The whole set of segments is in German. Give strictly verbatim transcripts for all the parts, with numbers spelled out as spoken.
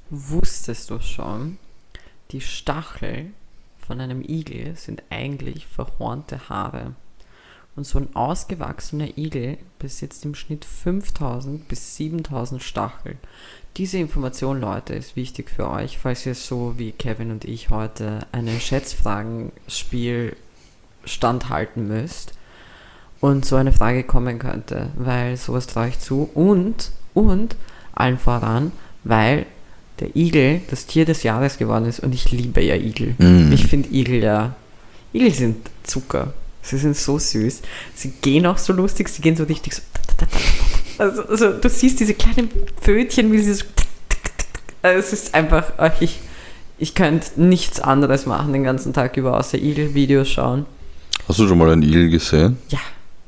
Wusstest du schon, die Stachel von einem Igel sind eigentlich verhornte Haare. Und so ein ausgewachsener Igel besitzt im Schnitt fünftausend bis siebentausend Stachel. Diese Information, Leute, ist wichtig für euch, falls ihr so wie Kevin und ich heute ein Schätzfragenspiel standhalten müsst und so eine Frage kommen könnte, weil sowas traue ich zu. Und, und, allen voran, weil der Igel das Tier des Jahres geworden ist und ich liebe ja Igel. Mm. Ich finde Igel ja, Igel sind Zucker. Sie sind so süß. Sie gehen auch so lustig, sie gehen so richtig so. Also, also du siehst diese kleinen Pfötchen, wie sie so. Also es ist einfach, ich, ich könnte nichts anderes machen den ganzen Tag über, außer Igel-Videos schauen. Hast du schon mal einen Igel gesehen? Ja.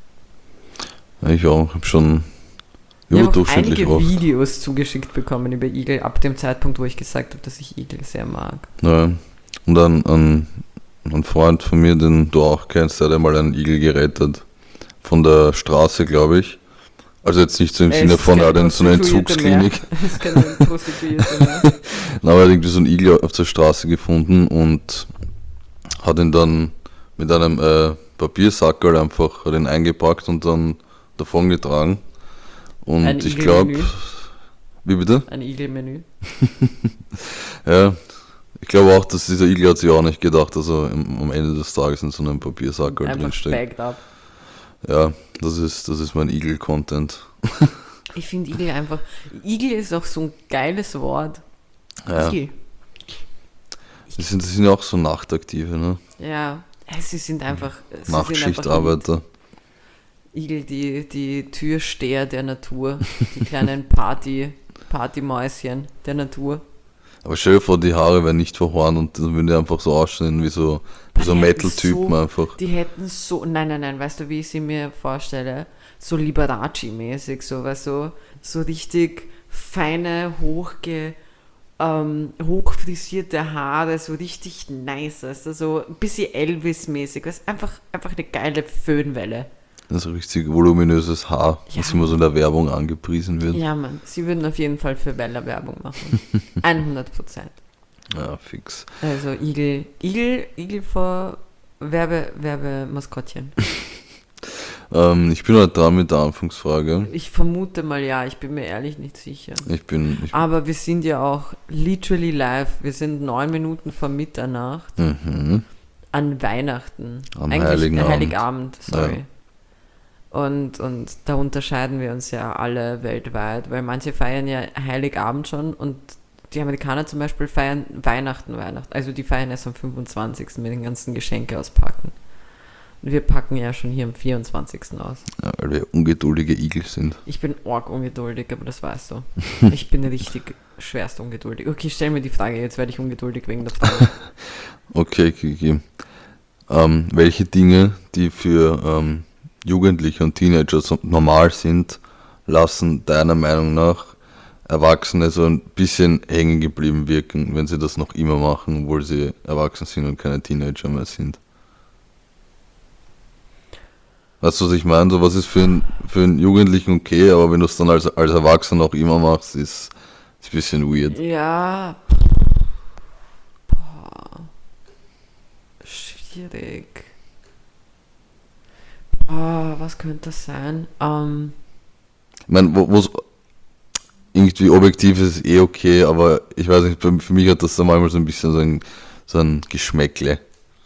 Ich auch, ich habe schon überdurchschnittlich oft einige Videos zugeschickt bekommen über Igel, ab dem Zeitpunkt, wo ich gesagt habe, dass ich Igel sehr mag. Ja, und dann ein, ein Freund von mir, den du auch kennst, der hat einmal einen Igel gerettet. Von der Straße, glaube ich. Also jetzt nicht so im es Sinne von, er hat in so einer Entzugsklinik. Es ist keine Prostituierte mehr. Dann hat er irgendwie so einen Igel auf der Straße gefunden und hat ihn dann mit einem äh, Papiersackerl einfach hat ihn eingepackt und dann davon getragen. Und ein ich glaube, wie bitte? Ein Igelmenü. Ja, ich glaube auch, dass dieser Igel hat sich auch nicht gedacht, dass er im, am Ende des Tages in so einem Papiersack halt drinsteckt. Bagged up. Ja, das ist, das ist mein Igel-Content. Ich finde Igel einfach, Igel ist auch so ein geiles Wort. Ja. Igel. Sie sind, sie sind ja auch so Nachtaktive, ne? Ja, sie sind einfach... Sie Nachtschichtarbeiter. Igel, die, die Türsteher der Natur, die kleinen Party, Partymäuschen der Natur. Aber stell dir vor, die Haare wären nicht verhornt und dann würden die einfach so aussehen wie so, wie so Metal-Typen so, einfach. Die hätten so, nein, nein, nein, weißt du, wie ich sie mir vorstelle? So Liberace-mäßig, so, weißt du, so richtig feine, hochge, ähm, hochfrisierte Haare, so richtig nice, weißt du, so ein bisschen Elvis-mäßig, weißt du, einfach, einfach eine geile Föhnwelle. Das ist ein richtig voluminöses Haar, ja, das immer so in der Werbung angepriesen wird. Ja, Mann, sie würden auf jeden Fall für Wella Werbung machen. hundert Prozent. Ja, fix. Also Igel, Igel, Igel vor Werbe, Werbemaskottchen. ähm, ich bin halt dran mit der Anfangsfrage. Ich vermute mal ja, ich bin mir ehrlich nicht sicher. Ich bin... Ich Aber wir sind ja auch literally live. Wir sind neun Minuten vor Mitternacht mhm. an Weihnachten. Am Eigentlich Heiligen Abend. Heiligabend, sorry. Ja. Und, und da unterscheiden wir uns ja alle weltweit, weil manche feiern ja Heiligabend schon und die Amerikaner zum Beispiel feiern Weihnachten, Weihnachten. Also die feiern erst am fünfundzwanzigsten mit den ganzen Geschenke auspacken. Und wir packen ja schon hier am vierundzwanzigsten aus. Ja, weil wir ungeduldige Igel sind. Ich bin arg ungeduldig, aber das weißt du. Ich bin richtig schwerst ungeduldig. Okay, stell mir die Frage, jetzt werde ich ungeduldig wegen der Frage. Okay, okay, okay. Ähm, welche Dinge, die für... Ähm, Jugendliche und Teenager so normal sind, lassen deiner Meinung nach Erwachsene so ein bisschen hängen geblieben wirken, wenn sie das noch immer machen, obwohl sie erwachsen sind und keine Teenager mehr sind. Weißt du, was ich meine? So was ist für, ein, für einen Jugendlichen okay, aber wenn du es dann als, als Erwachsener noch immer machst, ist es ein bisschen weird. Ja. Boah. Schwierig. Oh, was könnte das sein? Ähm, ich meine, wo es irgendwie objektiv ist, eh okay, aber ich weiß nicht, für mich hat das dann manchmal so ein bisschen so ein, so ein Geschmäckle.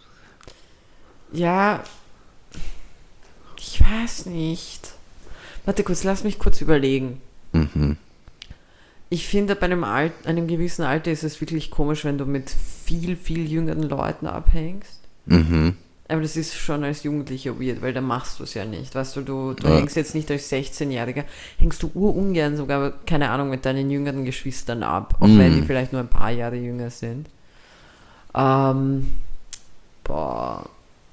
Ja, ich weiß nicht. Warte kurz, lass mich kurz überlegen. Mhm. Ich finde, bei einem, Alt, einem gewissen Alter ist es wirklich komisch, wenn du mit viel, viel jüngeren Leuten abhängst. Mhm. Aber das ist schon als Jugendlicher weird, weil da machst du es ja nicht. Weißt du, du, du ja. hängst jetzt nicht als sechzehnjähriger, hängst du urungern sogar, keine Ahnung, mit deinen jüngeren Geschwistern ab, auch mm. wenn die vielleicht nur ein paar Jahre jünger sind. Ähm, boah.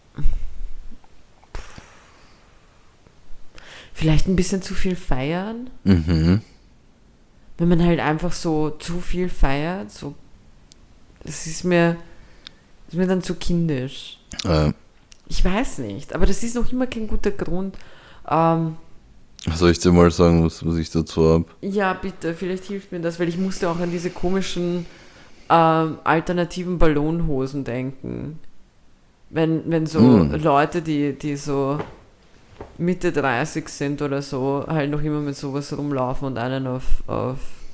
Vielleicht ein bisschen zu viel feiern. Mhm. Wenn man halt einfach so zu viel feiert, so, das ist mir, das ist mir dann zu kindisch. Äh. Ich weiß nicht, aber das ist noch immer kein guter Grund, ähm, Soll ich dir mal sagen, was, was ich dazu habe? Ja, bitte, vielleicht hilft mir das, weil ich musste auch an diese komischen ähm, alternativen Ballonhosen denken. Wenn, wenn so Mm. Leute, die, die so Mitte dreißig sind oder so, halt noch immer mit sowas rumlaufen und einen auf, auf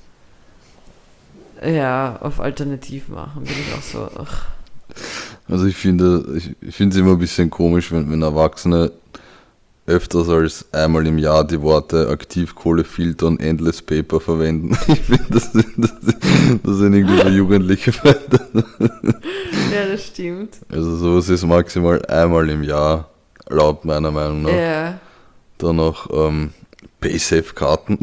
ja, auf Alternativ machen, bin ich auch so, ach. Also ich finde, ich, ich finde es immer ein bisschen komisch, wenn, wenn Erwachsene öfters als einmal im Jahr die Worte Aktivkohlefilter und Endless Paper verwenden. Ich finde, das, sind- das, das sind irgendwie so Jugendliche. Ja, das stimmt. Also sowas ist maximal einmal im Jahr, laut meiner Meinung nach. Ja, Dann noch ähm, Paysafe-Karten.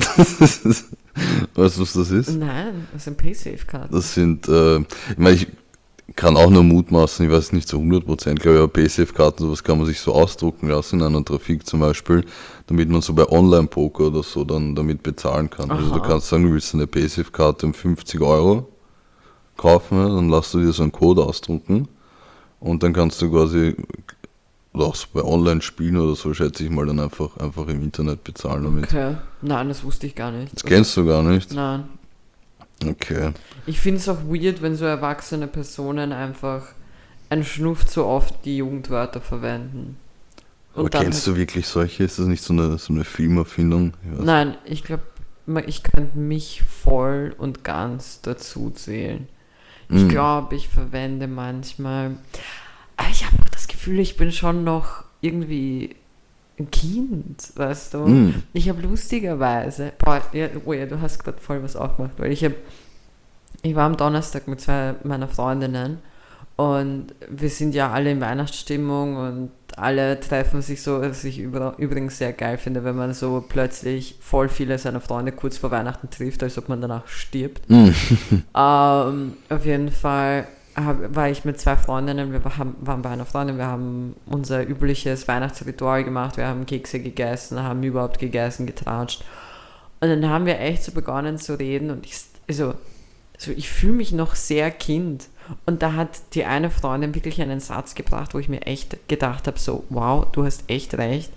Weißt du, was das ist? nein, das sind Paysafe-Karten. Das sind, äh, ich meine, ich kann auch nur mutmaßen, ich weiß nicht zu hundert Prozent, glaube ich, aber Paysafe-Karten, sowas kann man sich so ausdrucken lassen in einer Trafik zum Beispiel, damit man so bei Online-Poker oder so dann damit bezahlen kann. Also du Aha. kannst sagen, du willst eine Paysafe-Karte um fünfzig Euro kaufen, ja, dann lässt du dir so einen Code ausdrucken und dann kannst du quasi, oder auch so bei Online-Spielen oder so, schätze ich mal, dann einfach, einfach im Internet bezahlen damit. Okay. Nein, das wusste ich gar nicht. Das kennst du gar nicht? Nein. Okay. Ich finde es auch weird, wenn so erwachsene Personen einfach einen Schnuff zu oft die Jugendwörter verwenden. Aber dann kennst du wirklich solche? Ist das nicht so eine, so eine Filmerfindung? Ich weiß Nein, ich glaube, ich könnte mich voll und ganz dazu zählen. Ich Mm. glaube, ich verwende manchmal. Aber ich habe auch das Gefühl, ich bin schon noch irgendwie ein Kind, weißt du? Mm. Ich habe lustigerweise. Boah, ja, oh ja, du hast gerade voll was aufgemacht, weil ich habe. Ich war am Donnerstag mit zwei meiner Freundinnen und wir sind ja alle in Weihnachtsstimmung und alle treffen sich so, was ich über, übrigens sehr geil finde, wenn man so plötzlich voll viele seiner Freunde kurz vor Weihnachten trifft, als ob man danach stirbt. Mm. Ähm, auf jeden Fall hab, war ich mit zwei Freundinnen, wir haben, waren bei einer Freundin, wir haben unser übliches Weihnachtsritual gemacht, wir haben Kekse gegessen, haben überhaupt gegessen, getratscht. Und dann haben wir echt so begonnen zu reden und ich, also, also ich fühle mich noch sehr Kind. Und da hat die eine Freundin wirklich einen Satz gebracht, wo ich mir echt gedacht habe, so, wow, du hast echt recht.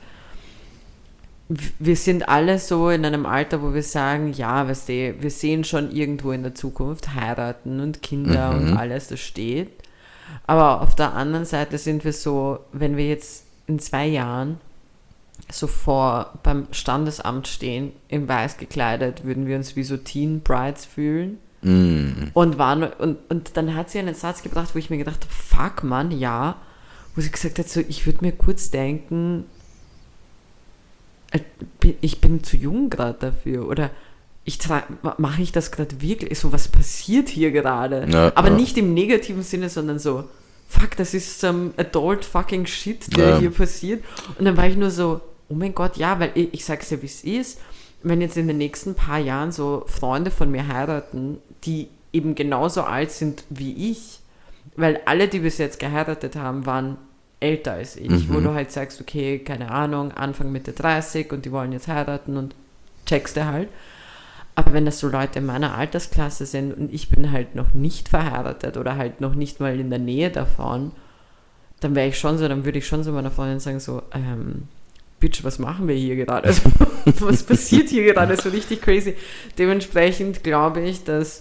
W- Wir sind alle so in einem Alter, wo wir sagen, ja, weißt du, wir sehen schon irgendwo in der Zukunft heiraten und Kinder Mhm. und alles, das steht. Aber auf der anderen Seite sind wir so, wenn wir jetzt in zwei Jahren so vor beim Standesamt stehen, in weiß gekleidet, würden wir uns wie so Teen Brides fühlen. Mm. Und, waren, und, und dann hat sie einen Satz gebracht, wo ich mir gedacht habe, fuck man, ja. Wo sie gesagt hat, so, ich würde mir kurz denken, äh, bi- ich bin zu jung gerade dafür. Oder ich mache ich das gerade wirklich? So, was passiert hier gerade? Ja, Aber ja. nicht im negativen Sinne, sondern so, fuck, das ist some adult fucking shit, der Ja. hier passiert. Und dann war ich nur so, oh mein Gott, ja, weil ich, ich sag's ja, wie es ist. Wenn jetzt in den nächsten paar Jahren so Freunde von mir heiraten, die eben genauso alt sind wie ich, weil alle, die bis jetzt geheiratet haben, waren älter als ich, Mhm. wo du halt sagst, okay, keine Ahnung, Anfang Mitte dreißig und die wollen jetzt heiraten und checkst du halt. Aber wenn das so Leute in meiner Altersklasse sind und ich bin halt noch nicht verheiratet oder halt noch nicht mal in der Nähe davon, dann wäre ich schon so, dann würde ich schon so meiner Freundin sagen, so, ähm, Bitch, was machen wir hier gerade? Also, was passiert hier gerade? So richtig crazy. Dementsprechend glaube ich, dass,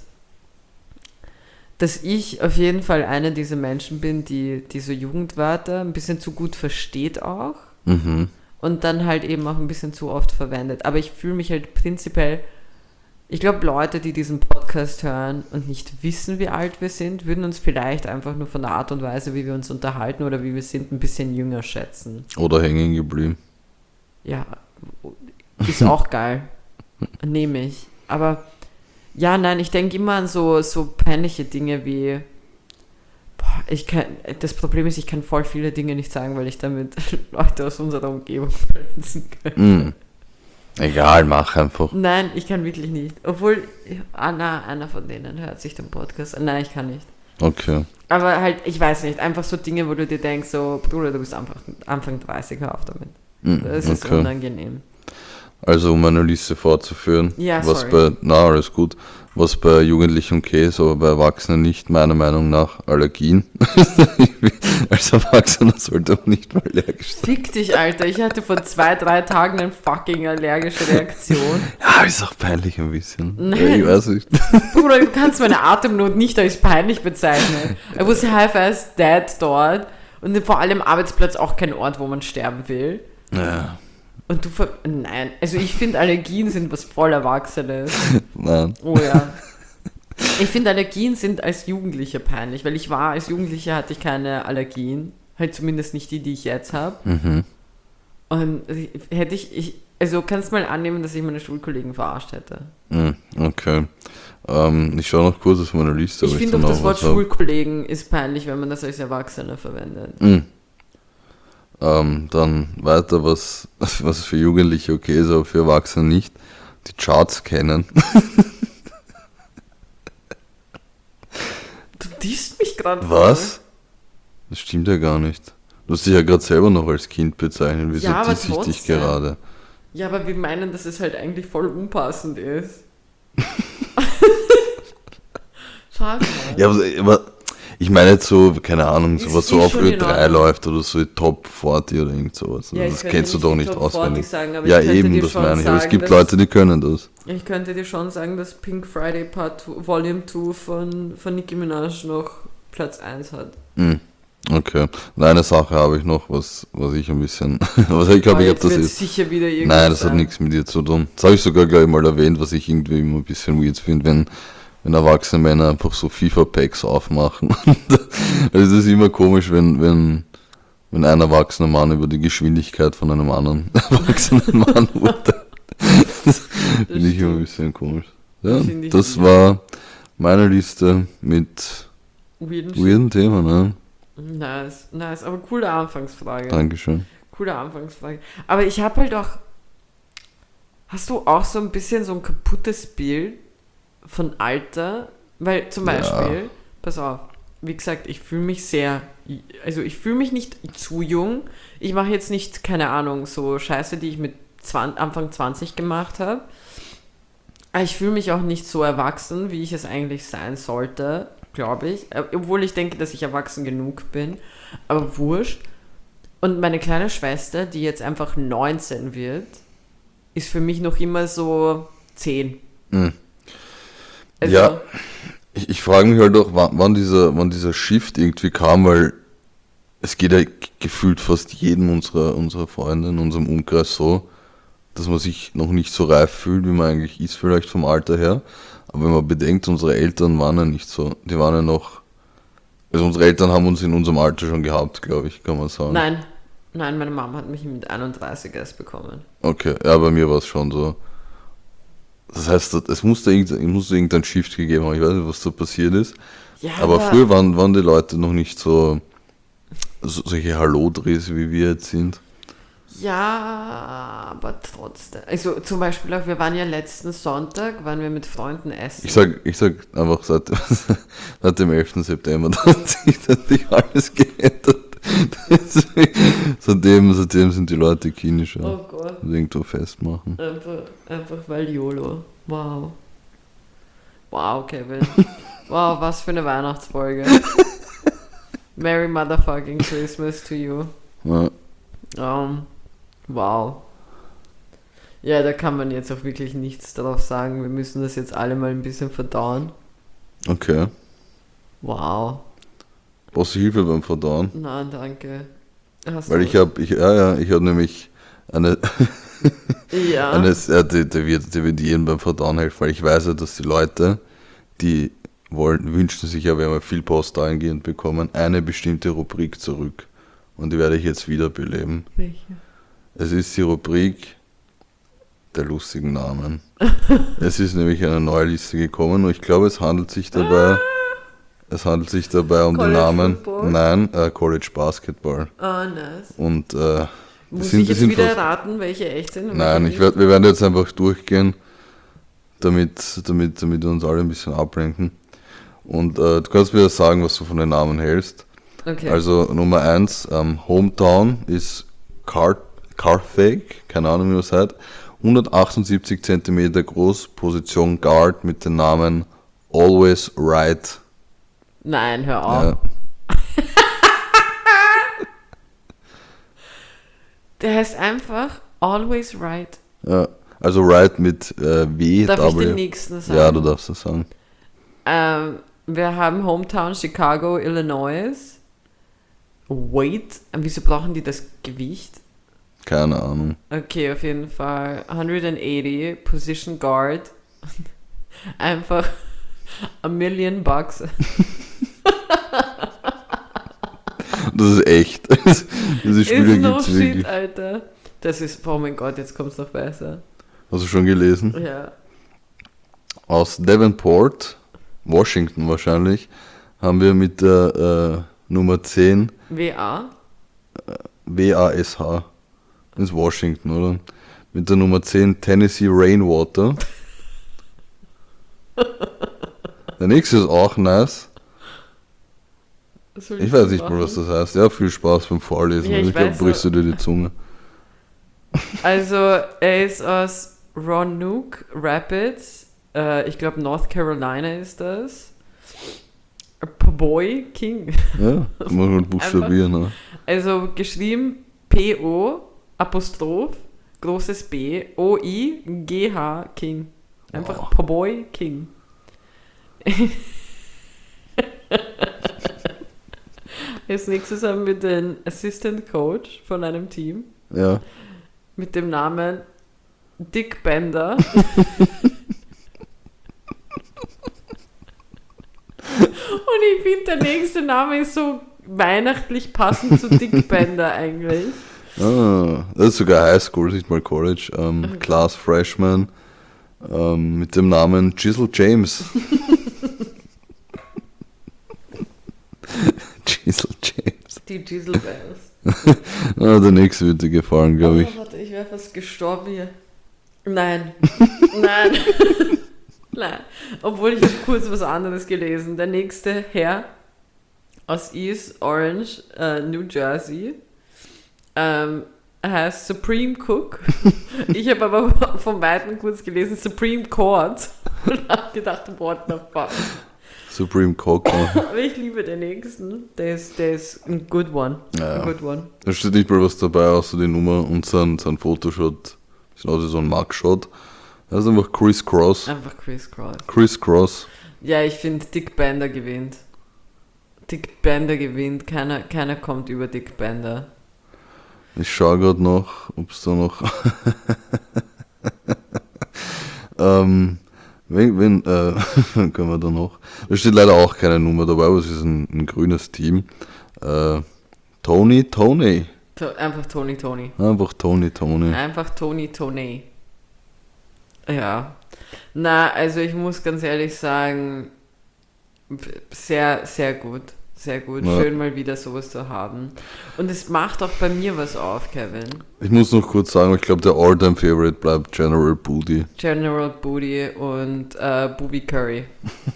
dass ich auf jeden Fall eine dieser Menschen bin, die diese Jugendwörter ein bisschen zu gut versteht auch Mhm. und dann halt eben auch ein bisschen zu oft verwendet. Aber ich fühle mich halt prinzipiell, ich glaube, Leute, die diesen Podcast hören und nicht wissen, wie alt wir sind, würden uns vielleicht einfach nur von der Art und Weise, wie wir uns unterhalten oder wie wir sind, ein bisschen jünger schätzen. Oder hängen geblieben. Ja, ist auch geil. Nehme ich. Aber ja, nein, ich denke immer an so, so peinliche Dinge wie. Boah, ich kann, das Problem ist, ich kann voll viele Dinge nicht sagen, weil ich damit Leute aus unserer Umgebung verletzen kann. Mm. Egal, mach einfach. Nein, ich kann wirklich nicht. Obwohl, Anna, einer von denen hört sich den Podcast an. Nein, ich kann nicht. Okay. Aber halt, ich weiß nicht, einfach so Dinge, wo du dir denkst, so, Bruder, du bist einfach Anfang dreißig, hör auf damit. Mm. Das ist Okay. unangenehm. Also um eine Liste fortzuführen, Ja, was sorry. bei, na alles gut, was bei Jugendlichen okay ist, aber bei Erwachsenen nicht, meiner Meinung nach Allergien. Als Erwachsener sollte man nicht mal allergisch sein. Fick dich, Alter. Ich hatte vor zwei, drei Tagen eine fucking allergische Reaktion. Ja, ist auch peinlich ein bisschen. Nein. Ich weiß nicht. Bruder, du kannst meine Atemnot nicht als peinlich bezeichnen. I was half as dead dort. Und vor allem Arbeitsplatz auch kein Ort, wo man sterben will. Ja, Und du ver... Nein. Also ich finde, Allergien sind was voll Erwachsenes. nein. Oh ja. Ich finde, Allergien sind als Jugendlicher peinlich, weil ich war, als Jugendlicher hatte ich keine Allergien. Halt zumindest nicht die, die ich jetzt habe. Mhm. Und hätte ich, ich... Also kannst mal annehmen, dass ich meine Schulkollegen verarscht hätte. Mhm, okay. Ähm, ich schaue noch kurz auf meine Liste. Ich ob finde da auch, noch das Wort was hab. Schulkollegen ist peinlich, wenn man das als Erwachsener verwendet. Mhm. Ähm, dann weiter, was, was für Jugendliche okay ist, aber für Erwachsene nicht. Die Charts kennen. Du disst mich gerade. Was? Das stimmt ja gar nicht. Du hast dich ja gerade selber noch als Kind bezeichnet. Wieso Ja, aber diss ich dich trotzdem. gerade? Ja, aber wir meinen, dass es halt eigentlich voll unpassend ist. Frag mal. Ja, aber, aber ich meine jetzt so, keine Ahnung, Ist sowas so eh auf schon Ö in drei Ordnung. läuft oder so Top vierzig oder irgend sowas. Ja, ich das könnte kennst du nicht doch die nicht Top auswendig. vierzig sagen, aber Ja, ich könnte eben, dir das schon meine ich. Aber es sagen, gibt dass- Leute, die können das. Ich könnte dir schon sagen, dass Pink Friday Part zwei, Volume zwei von, von Nicki Minaj noch Platz eins hat. Hm, okay. Und eine Sache habe ich noch, was, was ich ein bisschen. was ich glaube, Aber ich habe jetzt das wird jetzt. sicher wieder irgendwas Nein, das hat sein. nichts mit dir zu tun. Das habe ich sogar gleich mal erwähnt, was ich irgendwie immer ein bisschen weird finde, wenn, wenn erwachsene Männer einfach so FIFA-Packs aufmachen. Also es ist immer komisch, wenn, wenn, wenn ein erwachsener Mann über die Geschwindigkeit von einem anderen erwachsenen Mann urteilt. Das finde ich immer ein bisschen komisch. Ja, Finde ich das nicht. war meine Liste mit Weirden weirden Themen. Ne? Nice, nice, aber coole Anfangsfrage. Dankeschön. Coole Anfangsfrage. Aber ich habe halt auch. Hast du auch so ein bisschen so ein kaputtes Bild von Alter? Weil zum Ja. Beispiel, pass auf, wie gesagt, ich fühle mich sehr. Also ich fühle mich nicht zu jung. Ich mache jetzt nicht, keine Ahnung, so Scheiße, die ich mit zwanzig, Anfang zwanzig gemacht habe. Aber ich fühle mich auch nicht so erwachsen, wie ich es eigentlich sein sollte, glaube ich. Äh, Obwohl ich denke, dass ich erwachsen genug bin. Aber wurscht. Und meine kleine Schwester, die jetzt einfach neunzehn wird, ist für mich noch immer so zehn. Mhm. Also, Ja. Ich, ich frage mich halt auch, wann, wann, dieser, wann dieser Shift irgendwie kam, weil es geht ja g- gefühlt fast jedem unserer, unserer Freunde in unserem Umkreis so, dass man sich noch nicht so reif fühlt, wie man eigentlich ist, vielleicht vom Alter her. Aber wenn man bedenkt, unsere Eltern waren ja nicht so. Die waren ja noch. Also unsere Eltern haben uns in unserem Alter schon gehabt, glaube ich, kann man sagen. Nein, nein, meine Mama hat mich mit einunddreißig erst bekommen. Okay, ja, bei mir war es schon so. Das heißt, es musste irgendein, musste irgendein Shift gegeben haben. Ich weiß nicht, was da passiert ist. Ja, Aber früher waren, waren die Leute noch nicht so, so solche Hallo-Drehs, wie wir jetzt sind. Ja, aber trotzdem. Also zum Beispiel auch, wir waren ja letzten Sonntag, waren wir mit Freunden essen. Ich sag, ich sag einfach, seit, seit dem elften September da hat sich, da hat sich alles geändert. Deswegen, seitdem, seitdem sind die Leute kindischer. Oh Gott. Und irgendwo festmachen. Einfach, einfach weil YOLO. Wow. Wow, Kevin. Wow, was für eine Weihnachtsfolge. Merry motherfucking Christmas to you. Ja, Um, wow. Ja, da kann man jetzt auch wirklich nichts darauf sagen. Wir müssen das jetzt alle mal ein bisschen verdauen. okay. Wow. Brauchst du Hilfe beim Verdauen? Na, danke. Hast Weil du- ich habe, ich, ja, ja, ich habe nämlich eine, Ja. eine ja, die, die, wird, die wird jedem beim Verdauen helfen, weil ich weiß ja, dass die Leute, die wollen, wünschen sich ja, wenn wir viel Post eingehend bekommen, eine bestimmte Rubrik zurück. Und die werde ich jetzt wiederbeleben. Welche? Es ist die Rubrik der lustigen Namen. Es ist nämlich eine neue Liste gekommen und ich glaube, es handelt sich dabei, es handelt sich dabei um College den Namen, Football? nein, äh, College Basketball. Ah, nice. Und äh, Muss sind- ich die jetzt sind wieder fast- raten, welche echt sind? und Nein, welche ich werd, wir werden jetzt einfach durchgehen, damit, damit, damit wir uns alle ein bisschen ablenken. Und äh, du kannst mir sagen, was du von den Namen hältst. nicht? Okay. Also Nummer eins, ähm, Hometown ist Car Carthage, keine Ahnung wie das heißt. hundertachtundsiebzig Zentimeter groß, Position Guard mit dem Namen Always Right. Nein, hör auf. Ja, Der heißt einfach Always Right. ja. Also Right mit äh, W. Darf ich W. den nächsten sagen? Ja, du darfst das sagen. Ähm, wir haben Hometown Chicago, Illinois. Weight. Wieso brauchen die das Gewicht? Keine Ahnung. Okay, auf jeden Fall. hundertachtzig, Position Guard. Einfach a million bucks. Das ist echt. Diese Spieler Ist no gibt's shit, wirklich. Alter. Das ist, oh mein Gott, jetzt kommt's noch besser. Hast du schon gelesen? Ja. Aus Davenport, Washington wahrscheinlich, haben wir mit der äh, Nummer zehn W A? W A S H. Das ist Washington, oder? Mit der Nummer zehn Tennessee Rainwater. Der nächste ist auch nice. Was soll Ich weiß das nicht mal, machen? was das heißt. Ja, viel Spaß beim Vorlesen. Ja, ich ich glaube, weiß, brichst du dir die Zunge. Also, er ist aus Roanoke Rapids. Äh, ich glaube, North Carolina ist das. Boy King. Ja, muss man buchstabieren. Ne? Also geschrieben P O Apostroph großes B O I G H King. Einfach Wow. Poboy King. Als nächstes haben wir den Assistant Coach von einem Team Ja. mit dem Namen Dick Bender. Und ich finde, der nächste Name ist so weihnachtlich passend zu Dick Bender eigentlich. Ah, das ist sogar Highschool, nicht mal College. Ähm, Class Freshman ähm, mit dem Namen Giselle James. Giselle James. Die Giselle Bells. Ah, der nächste wird dir gefallen, glaube ich. Oh, warte, ich wäre fast gestorben hier. Nein. Nein. Nein. Obwohl ich habe kurz was anderes gelesen. Der nächste Herr aus East Orange, äh, New Jersey, ähm, heißt Supreme Cook. Ich habe aber vom Weiten kurz gelesen Supreme Court und habe gedacht, what the fuck. Supreme Cock. Aber ich liebe den nächsten. Der ist, der ist ein good one. Ja, A ja. good one. Da steht nicht mal was dabei, außer die Nummer und sein, sein Fotoshot. Ist also so ein Mugshot. Das ist einfach Chris Cross. Einfach Chris Cross. Chris Cross. Ja, ich finde, Dick Bender gewinnt. Dick Bender gewinnt. Keiner, keiner kommt über Dick Bender. Ich schaue gerade noch, ob es da noch. ähm, wenn, wenn, äh, können wir da noch. Da steht leider auch keine Nummer dabei, aber es ist ein, ein grünes Team. Äh, Tony, Tony. To einfach Tony Tony. Einfach Tony, Tony. Einfach Tony Tony. Ja. Na, also ich muss ganz ehrlich sagen, sehr, sehr gut. Sehr gut. Ja. Schön mal wieder sowas zu haben. Und es macht auch bei mir was auf, Kevin. Ich muss noch kurz sagen, ich glaube, der All-Time-Favorite bleibt General Booty. General Booty und äh, Booby Curry.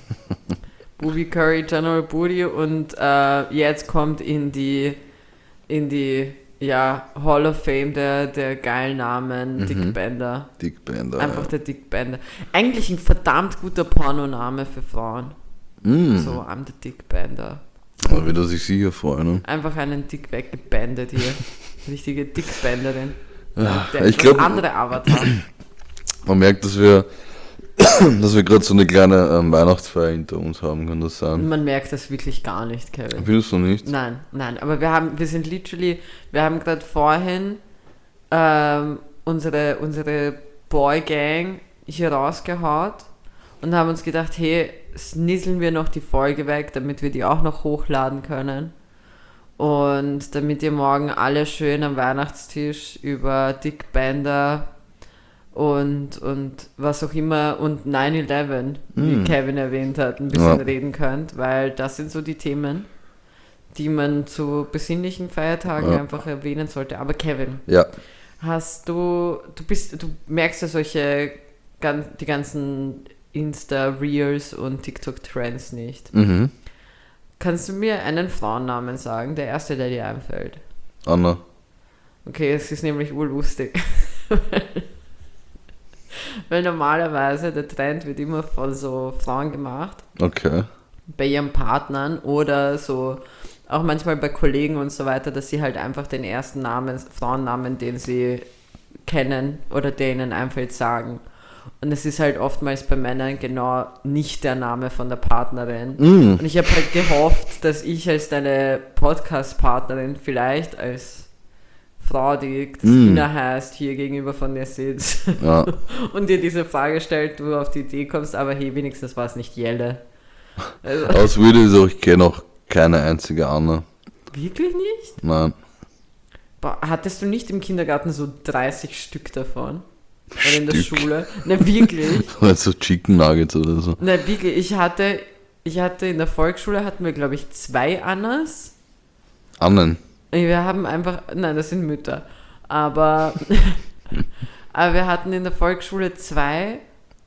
Booby Curry, General Booty und äh, jetzt kommt in die in die ja, Hall of Fame der, der geilen Namen, Mhm. Dick Bender. Dick Bender. Einfach der Dick Bender. Eigentlich ein verdammt guter Pornoname für Frauen. Mm. So, I'm the Dick Bender. Aber wieder sich sicher freuen. Ne? Einfach einen Dick weggebandet hier. Richtige Dick Banderin. Ja, Der ich das glaube, andere Avatar. man merkt, dass wir, dass wir gerade so eine kleine ähm, Weihnachtsfeier hinter uns haben, kann das sein? Man merkt das wirklich gar nicht, Kevin. Findest du nicht? Nein, nein, aber wir haben, wir sind literally, wir haben gerade vorhin ähm, unsere, unsere Boy-Gang hier rausgehaut und haben uns gedacht, hey, snisseln wir noch die Folge weg, damit wir die auch noch hochladen können. Und damit ihr morgen alle schön am Weihnachtstisch über Dick Bender und, und was auch immer und nine eleven, wie Mm. Kevin erwähnt hat, ein bisschen Ja. reden könnt, weil das sind so die Themen, die man zu besinnlichen Feiertagen Ja. einfach erwähnen sollte. Aber Kevin, Ja. hast du, du bist, du merkst ja solche, gan- die ganzen Insta-Reels und TikTok-Trends nicht. Mhm. Kannst du mir einen Frauennamen sagen? Der erste, der dir einfällt. Anna. Okay, es ist nämlich urlustig. Weil normalerweise der Trend wird immer von so Frauen gemacht, Okay. bei ihren Partnern oder so, auch manchmal bei Kollegen und so weiter, dass sie halt einfach den ersten Namen, Frauennamen, den sie kennen oder der ihnen einfällt, sagen. Und es ist halt oftmals bei Männern genau nicht der Name von der Partnerin. Mm. Und ich habe halt gehofft, dass ich als deine Podcast-Partnerin vielleicht als Frau, die Christina Mm. heißt, hier gegenüber von dir sitzt Ja. und dir diese Frage stellt, du auf die Idee kommst, aber hey, wenigstens war es nicht Jelle. Also, Aus würde ich sagen, ich kenne auch keine einzige Anna. wirklich nicht? Nein. Boah, hattest du nicht im Kindergarten so dreißig Stück davon? Oder in der Stück. Schule? Na wirklich? Oder so Chicken Nuggets oder so. Na wirklich, ich hatte, ich hatte in der Volksschule hatten wir glaube ich zwei Annas. Annen. Wir haben einfach, nein, das sind Mütter. Aber, aber wir hatten in der Volksschule zwei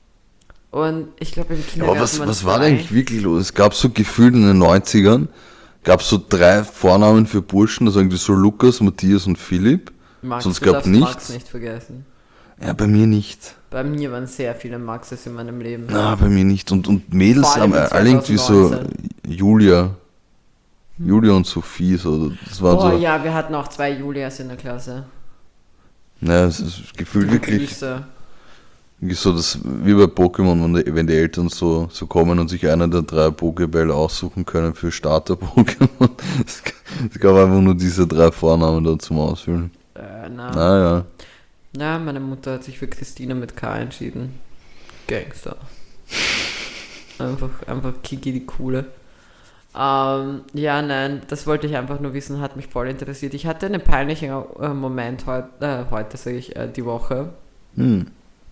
und ich glaube im Kindergarten Aber was, waren was war zwei. da eigentlich wirklich los? Es gab so gefühlt in den neunzigern, gab so drei Vornamen für Burschen, also irgendwie so Lukas, Matthias und Philipp. Max, sonst du gab darfst nichts. Max nicht vergessen. Ja, bei mir nicht. Bei mir waren sehr viele Maxes in meinem Leben. Na, bei mir nicht. Und, und Mädels Vor allem haben in alle irgendwie so zweitausendneunzehn. Julia. Julia und Sophie, so. Das war Oh so. ja, wir hatten auch zwei Julias in der Klasse. Naja, es ist gefühlt wirklich Grüße. wie so das, wie bei Pokémon, wenn die, wenn die Eltern so, so kommen und sich einer der drei Pokébälle aussuchen können für Starter-Pokémon. Es, es gab einfach nur diese drei Vornamen da zum Ausfüllen. Äh, na. Naja. Na, meine Mutter hat sich für Christina mit K entschieden. Gangster. Einfach, einfach Kiki die Coole. Ähm, ja, nein, das wollte ich einfach nur wissen, hat mich voll interessiert. Ich hatte einen peinlichen äh, Moment heut, äh, heute, sage ich, äh, die Woche. Hm.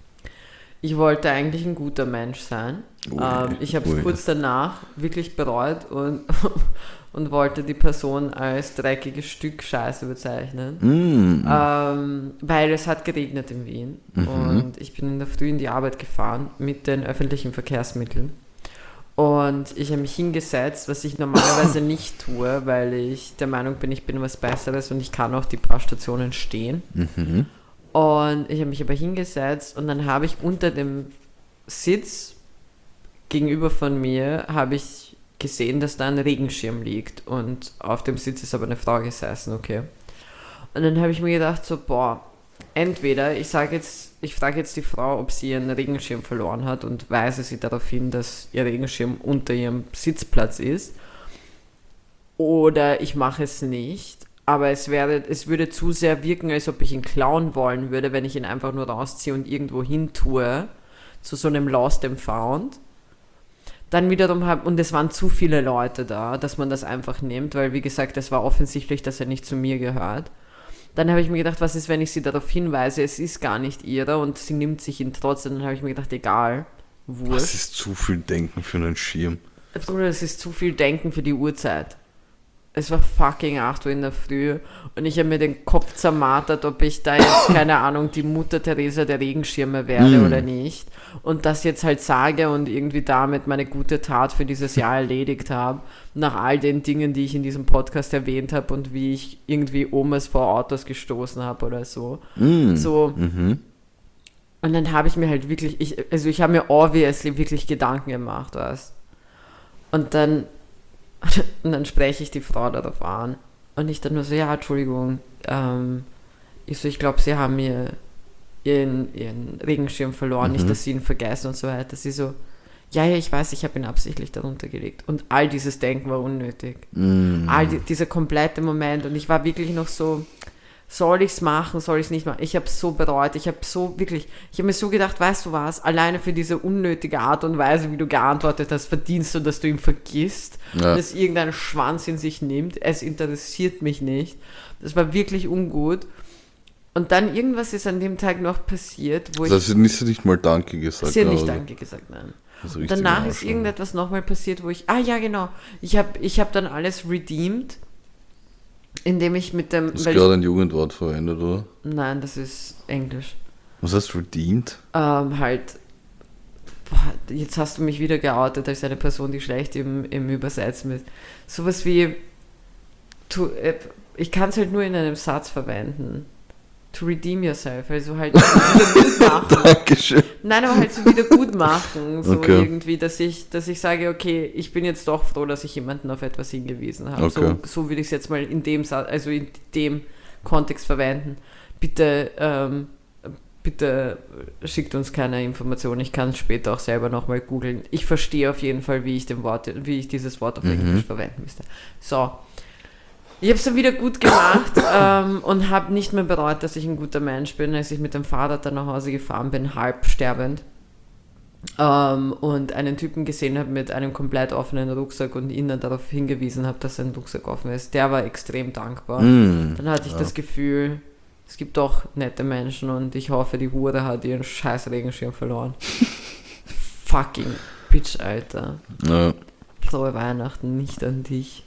Ich wollte eigentlich ein guter Mensch sein. Ui, ähm, ich habe es ui. kurz danach wirklich bereut und, und wollte die Person als dreckiges Stück Scheiße bezeichnen. Hm. Ähm, weil es hat geregnet in Wien Mhm. und ich bin in der Früh in die Arbeit gefahren mit den öffentlichen Verkehrsmitteln und ich habe mich hingesetzt, was ich normalerweise nicht tue, weil ich der Meinung bin, ich bin was Besseres und ich kann auch die paar Stationen stehen. Mhm. Und ich habe mich aber hingesetzt und dann habe ich unter dem Sitz gegenüber von mir habe ich gesehen, dass da ein Regenschirm liegt und auf dem Sitz ist aber eine Frau gesessen, okay. Und dann habe ich mir gedacht so, boah, entweder ich sage jetzt, ich frage jetzt die Frau, ob sie ihren Regenschirm verloren hat und weise sie darauf hin, dass ihr Regenschirm unter ihrem Sitzplatz ist, oder ich mache es nicht. Aber es, wäre, es würde zu sehr wirken, als ob ich ihn klauen wollen würde, wenn ich ihn einfach nur rausziehe und irgendwo hin tue, zu so einem Lost and Found. Dann wiederum habe, und es waren zu viele Leute da, dass man das einfach nimmt, weil wie gesagt, es war offensichtlich, dass er nicht zu mir gehört. Dann habe ich mir gedacht, was ist, wenn ich sie darauf hinweise, es ist gar nicht ihre und sie nimmt sich ihn trotzdem. Dann habe ich mir gedacht, egal, Das wurscht. ist zu viel Denken für einen Schirm. Bruder, es ist zu viel Denken für die Uhrzeit. Es war fucking acht Uhr in der Früh und ich habe mir den Kopf zermartert, ob ich da jetzt, keine Ahnung, die Mutter Teresa der Regenschirme werde Mm. oder nicht. Und das jetzt halt sage und irgendwie damit meine gute Tat für dieses Jahr erledigt habe. Nach all den Dingen, die ich in diesem Podcast erwähnt habe und wie ich irgendwie Omas vor Autos gestoßen habe oder so. Mm. So. Mhm. Und dann habe ich mir halt wirklich, ich, also ich habe mir obviously wirklich Gedanken gemacht, was. Und dann, und dann spreche ich die Frau darauf an. Und ich dann nur so, ja, Entschuldigung, ähm, ich so, ich glaube, sie haben mir ihren, ihren Regenschirm verloren, Mhm. nicht, dass sie ihn vergessen und so weiter. Sie so, ja, ja, ich weiß, ich habe ihn absichtlich darunter gelegt. Und all dieses Denken war unnötig. Mm. All die, dieser komplette Moment. Und ich war wirklich noch so, soll ich es machen, soll ich es nicht machen? Ich habe es so bereut. Ich habe so wirklich, ich habe mir so gedacht, weißt du was, alleine für diese unnötige Art und Weise, wie du geantwortet hast, verdienst du, dass du ihn vergisst, Ja. dass irgendein Schwanz in sich nimmt. Es interessiert mich nicht. Das war wirklich ungut. Und dann irgendwas ist an dem Tag noch passiert, wo Das heißt, ich... sie hat nicht mal Danke gesagt. Sie hat nicht oder? Danke gesagt, nein. Das ist Und richtig danach ist Arschloch. irgendetwas nochmal passiert, wo ich... Ah ja, genau. Ich habe ich hab dann alles redeemed, indem ich mit dem... Du hast weil gerade ein Jugendwort verwendet, oder? ich, nein, das ist Englisch. Was heißt redeemed? Ähm, halt... Boah, jetzt hast du mich wieder geoutet als eine Person, die schlecht im, im Übersetzen ist. Sowas wie... Tu, äh, ich kann es halt nur in einem Satz verwenden. to redeem yourself, also halt wieder gut machen. Dankeschön. Nein, aber halt so wieder gut machen, so Okay. irgendwie, dass ich, dass ich sage, okay, ich bin jetzt doch froh, dass ich jemanden auf etwas hingewiesen habe. Okay. So, so würde ich es jetzt mal in dem Sa- also in dem Kontext verwenden. Bitte, ähm, bitte schickt uns keine Informationen. Ich kann es später auch selber nochmal googeln. Ich verstehe auf jeden Fall, wie ich dem Wort, wie ich dieses Wort auf Mhm. Englisch verwenden müsste. So. Ich habe es dann wieder gut gemacht ähm, und habe nicht mehr bereut, dass ich ein guter Mensch bin, als ich mit dem Fahrrad dann nach Hause gefahren bin, halb sterbend. Ähm, und einen Typen gesehen habe mit einem komplett offenen Rucksack und ihn dann darauf hingewiesen habe, dass sein Rucksack offen ist. Der war extrem dankbar. Mm, Dann hatte ich ja. das Gefühl, es gibt doch nette Menschen und ich hoffe, die Hure hat ihren scheiß Regenschirm verloren. Fucking Bitch, Alter. Ja. Frohe Weihnachten, nicht an dich.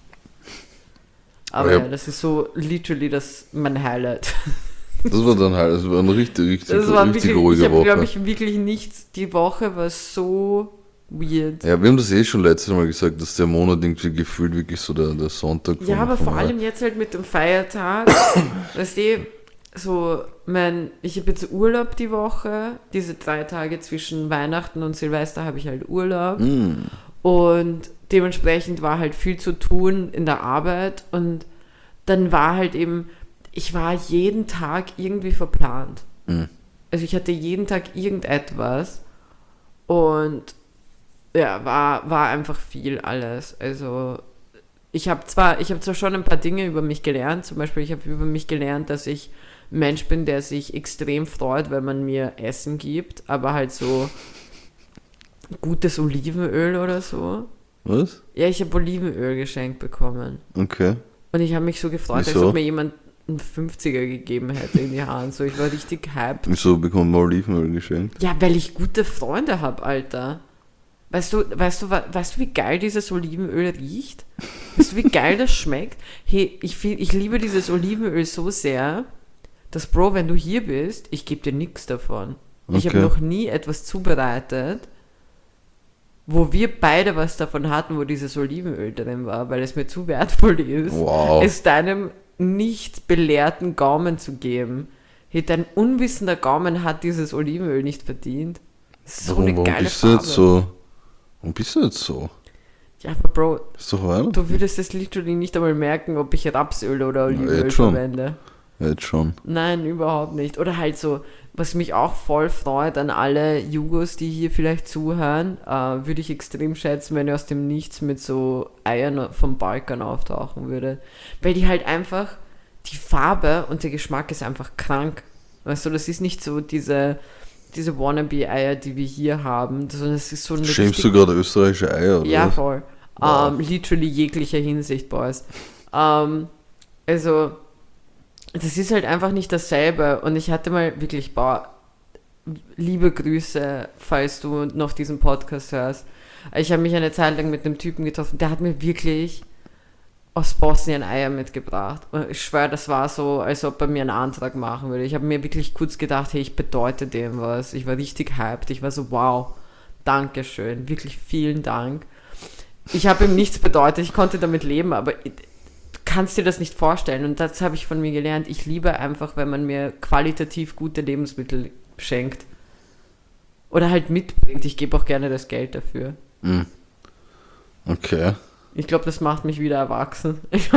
Aber Aber ich ja, hab- das ist so literally das mein Highlight. Das war dann halt, das war eine richtig, richtig, Das war richtig wirklich, ich ruhige habe, Woche. glaube ich, wirklich nichts. Die Woche war so weird. Ja, wir haben das eh schon letztes Mal gesagt, dass der Monat irgendwie gefühlt wirklich so der, der Sonntag Ja, aber von vor allem jetzt halt mit dem Feiertag, weißt du, so, mein, ich habe jetzt Urlaub die Woche, diese drei Tage zwischen Weihnachten und Silvester habe ich halt Urlaub Mm, und dementsprechend war halt viel zu tun in der Arbeit und dann war halt eben, ich war jeden Tag irgendwie verplant. mm. Also ich hatte jeden Tag irgendetwas und ja, war, war einfach viel alles. Also ich habe zwar, ich habe zwar schon ein paar Dinge über mich gelernt, zum Beispiel ich habe über mich gelernt, dass ich ein Mensch bin, der sich extrem freut, wenn man mir Essen gibt, aber halt so gutes Olivenöl oder so. Was? Ja, ich habe Olivenöl geschenkt bekommen. Okay. Und ich habe mich so gefreut, als Wieso? ob mir jemand einen fünfziger gegeben hätte in die Hand. So, ich war richtig hyped. Wieso bekommt man Olivenöl geschenkt? Ja, weil ich gute Freunde habe, Alter. Weißt du, weißt du, wa- weißt du, wie geil dieses Olivenöl riecht? Weißt du, wie geil das schmeckt? Hey, ich, find, ich liebe dieses Olivenöl so sehr, dass, Bro, wenn du hier bist, ich gebe dir nichts davon. Ich habe Okay. noch nie etwas zubereitet, wo wir beide was davon hatten, wo dieses Olivenöl drin war, weil es mir zu wertvoll ist, Wow. es deinem nicht belehrten Gaumen zu geben. Hey, dein unwissender Gaumen hat dieses Olivenöl nicht verdient. So Warum, eine warum geile bist du Farbe. jetzt so? Warum bist du jetzt so? Ja, aber Bro, Ist doch Weihnachten. du würdest es literally nicht einmal merken, ob ich Rapsöl oder Olivenöl jetzt schon. verwende. Ja, jetzt schon. Nein, überhaupt nicht. Oder halt so, was mich auch voll freut an alle Jugos, die hier vielleicht zuhören, äh, würde ich extrem schätzen, wenn ihr aus dem Nichts mit so Eiern vom Balkan auftauchen würde. Weil die halt einfach, die Farbe und der Geschmack ist einfach krank. Weißt du, das ist nicht so diese, diese Wannabe-Eier, die wir hier haben, sondern es ist so eine Schämst richtig- du gerade österreichische Eier, oder ja, was? voll. Wow. Ähm, literally jeglicher Hinsicht, Boys. Ähm, also, das ist halt einfach nicht dasselbe. Und ich hatte mal wirklich, boah, liebe Grüße, falls du noch diesen Podcast hörst. Ich habe mich eine Zeit lang mit einem Typen getroffen, der hat mir wirklich aus Bosnien Eier mitgebracht. Und ich schwöre, das war so, als ob er mir einen Antrag machen würde. Ich habe mir wirklich kurz gedacht, hey, ich bedeute dem was. Ich war richtig hyped. Ich war so, wow, Dankeschön, wirklich vielen Dank. Ich habe ihm nichts bedeutet, ich konnte damit leben, aber du kannst dir das nicht vorstellen. Und das habe ich von mir gelernt. Ich liebe einfach, wenn man mir qualitativ gute Lebensmittel schenkt. Oder halt mitbringt. Ich gebe auch gerne das Geld dafür. Mm. Okay. Ich glaube, das macht mich wieder erwachsen.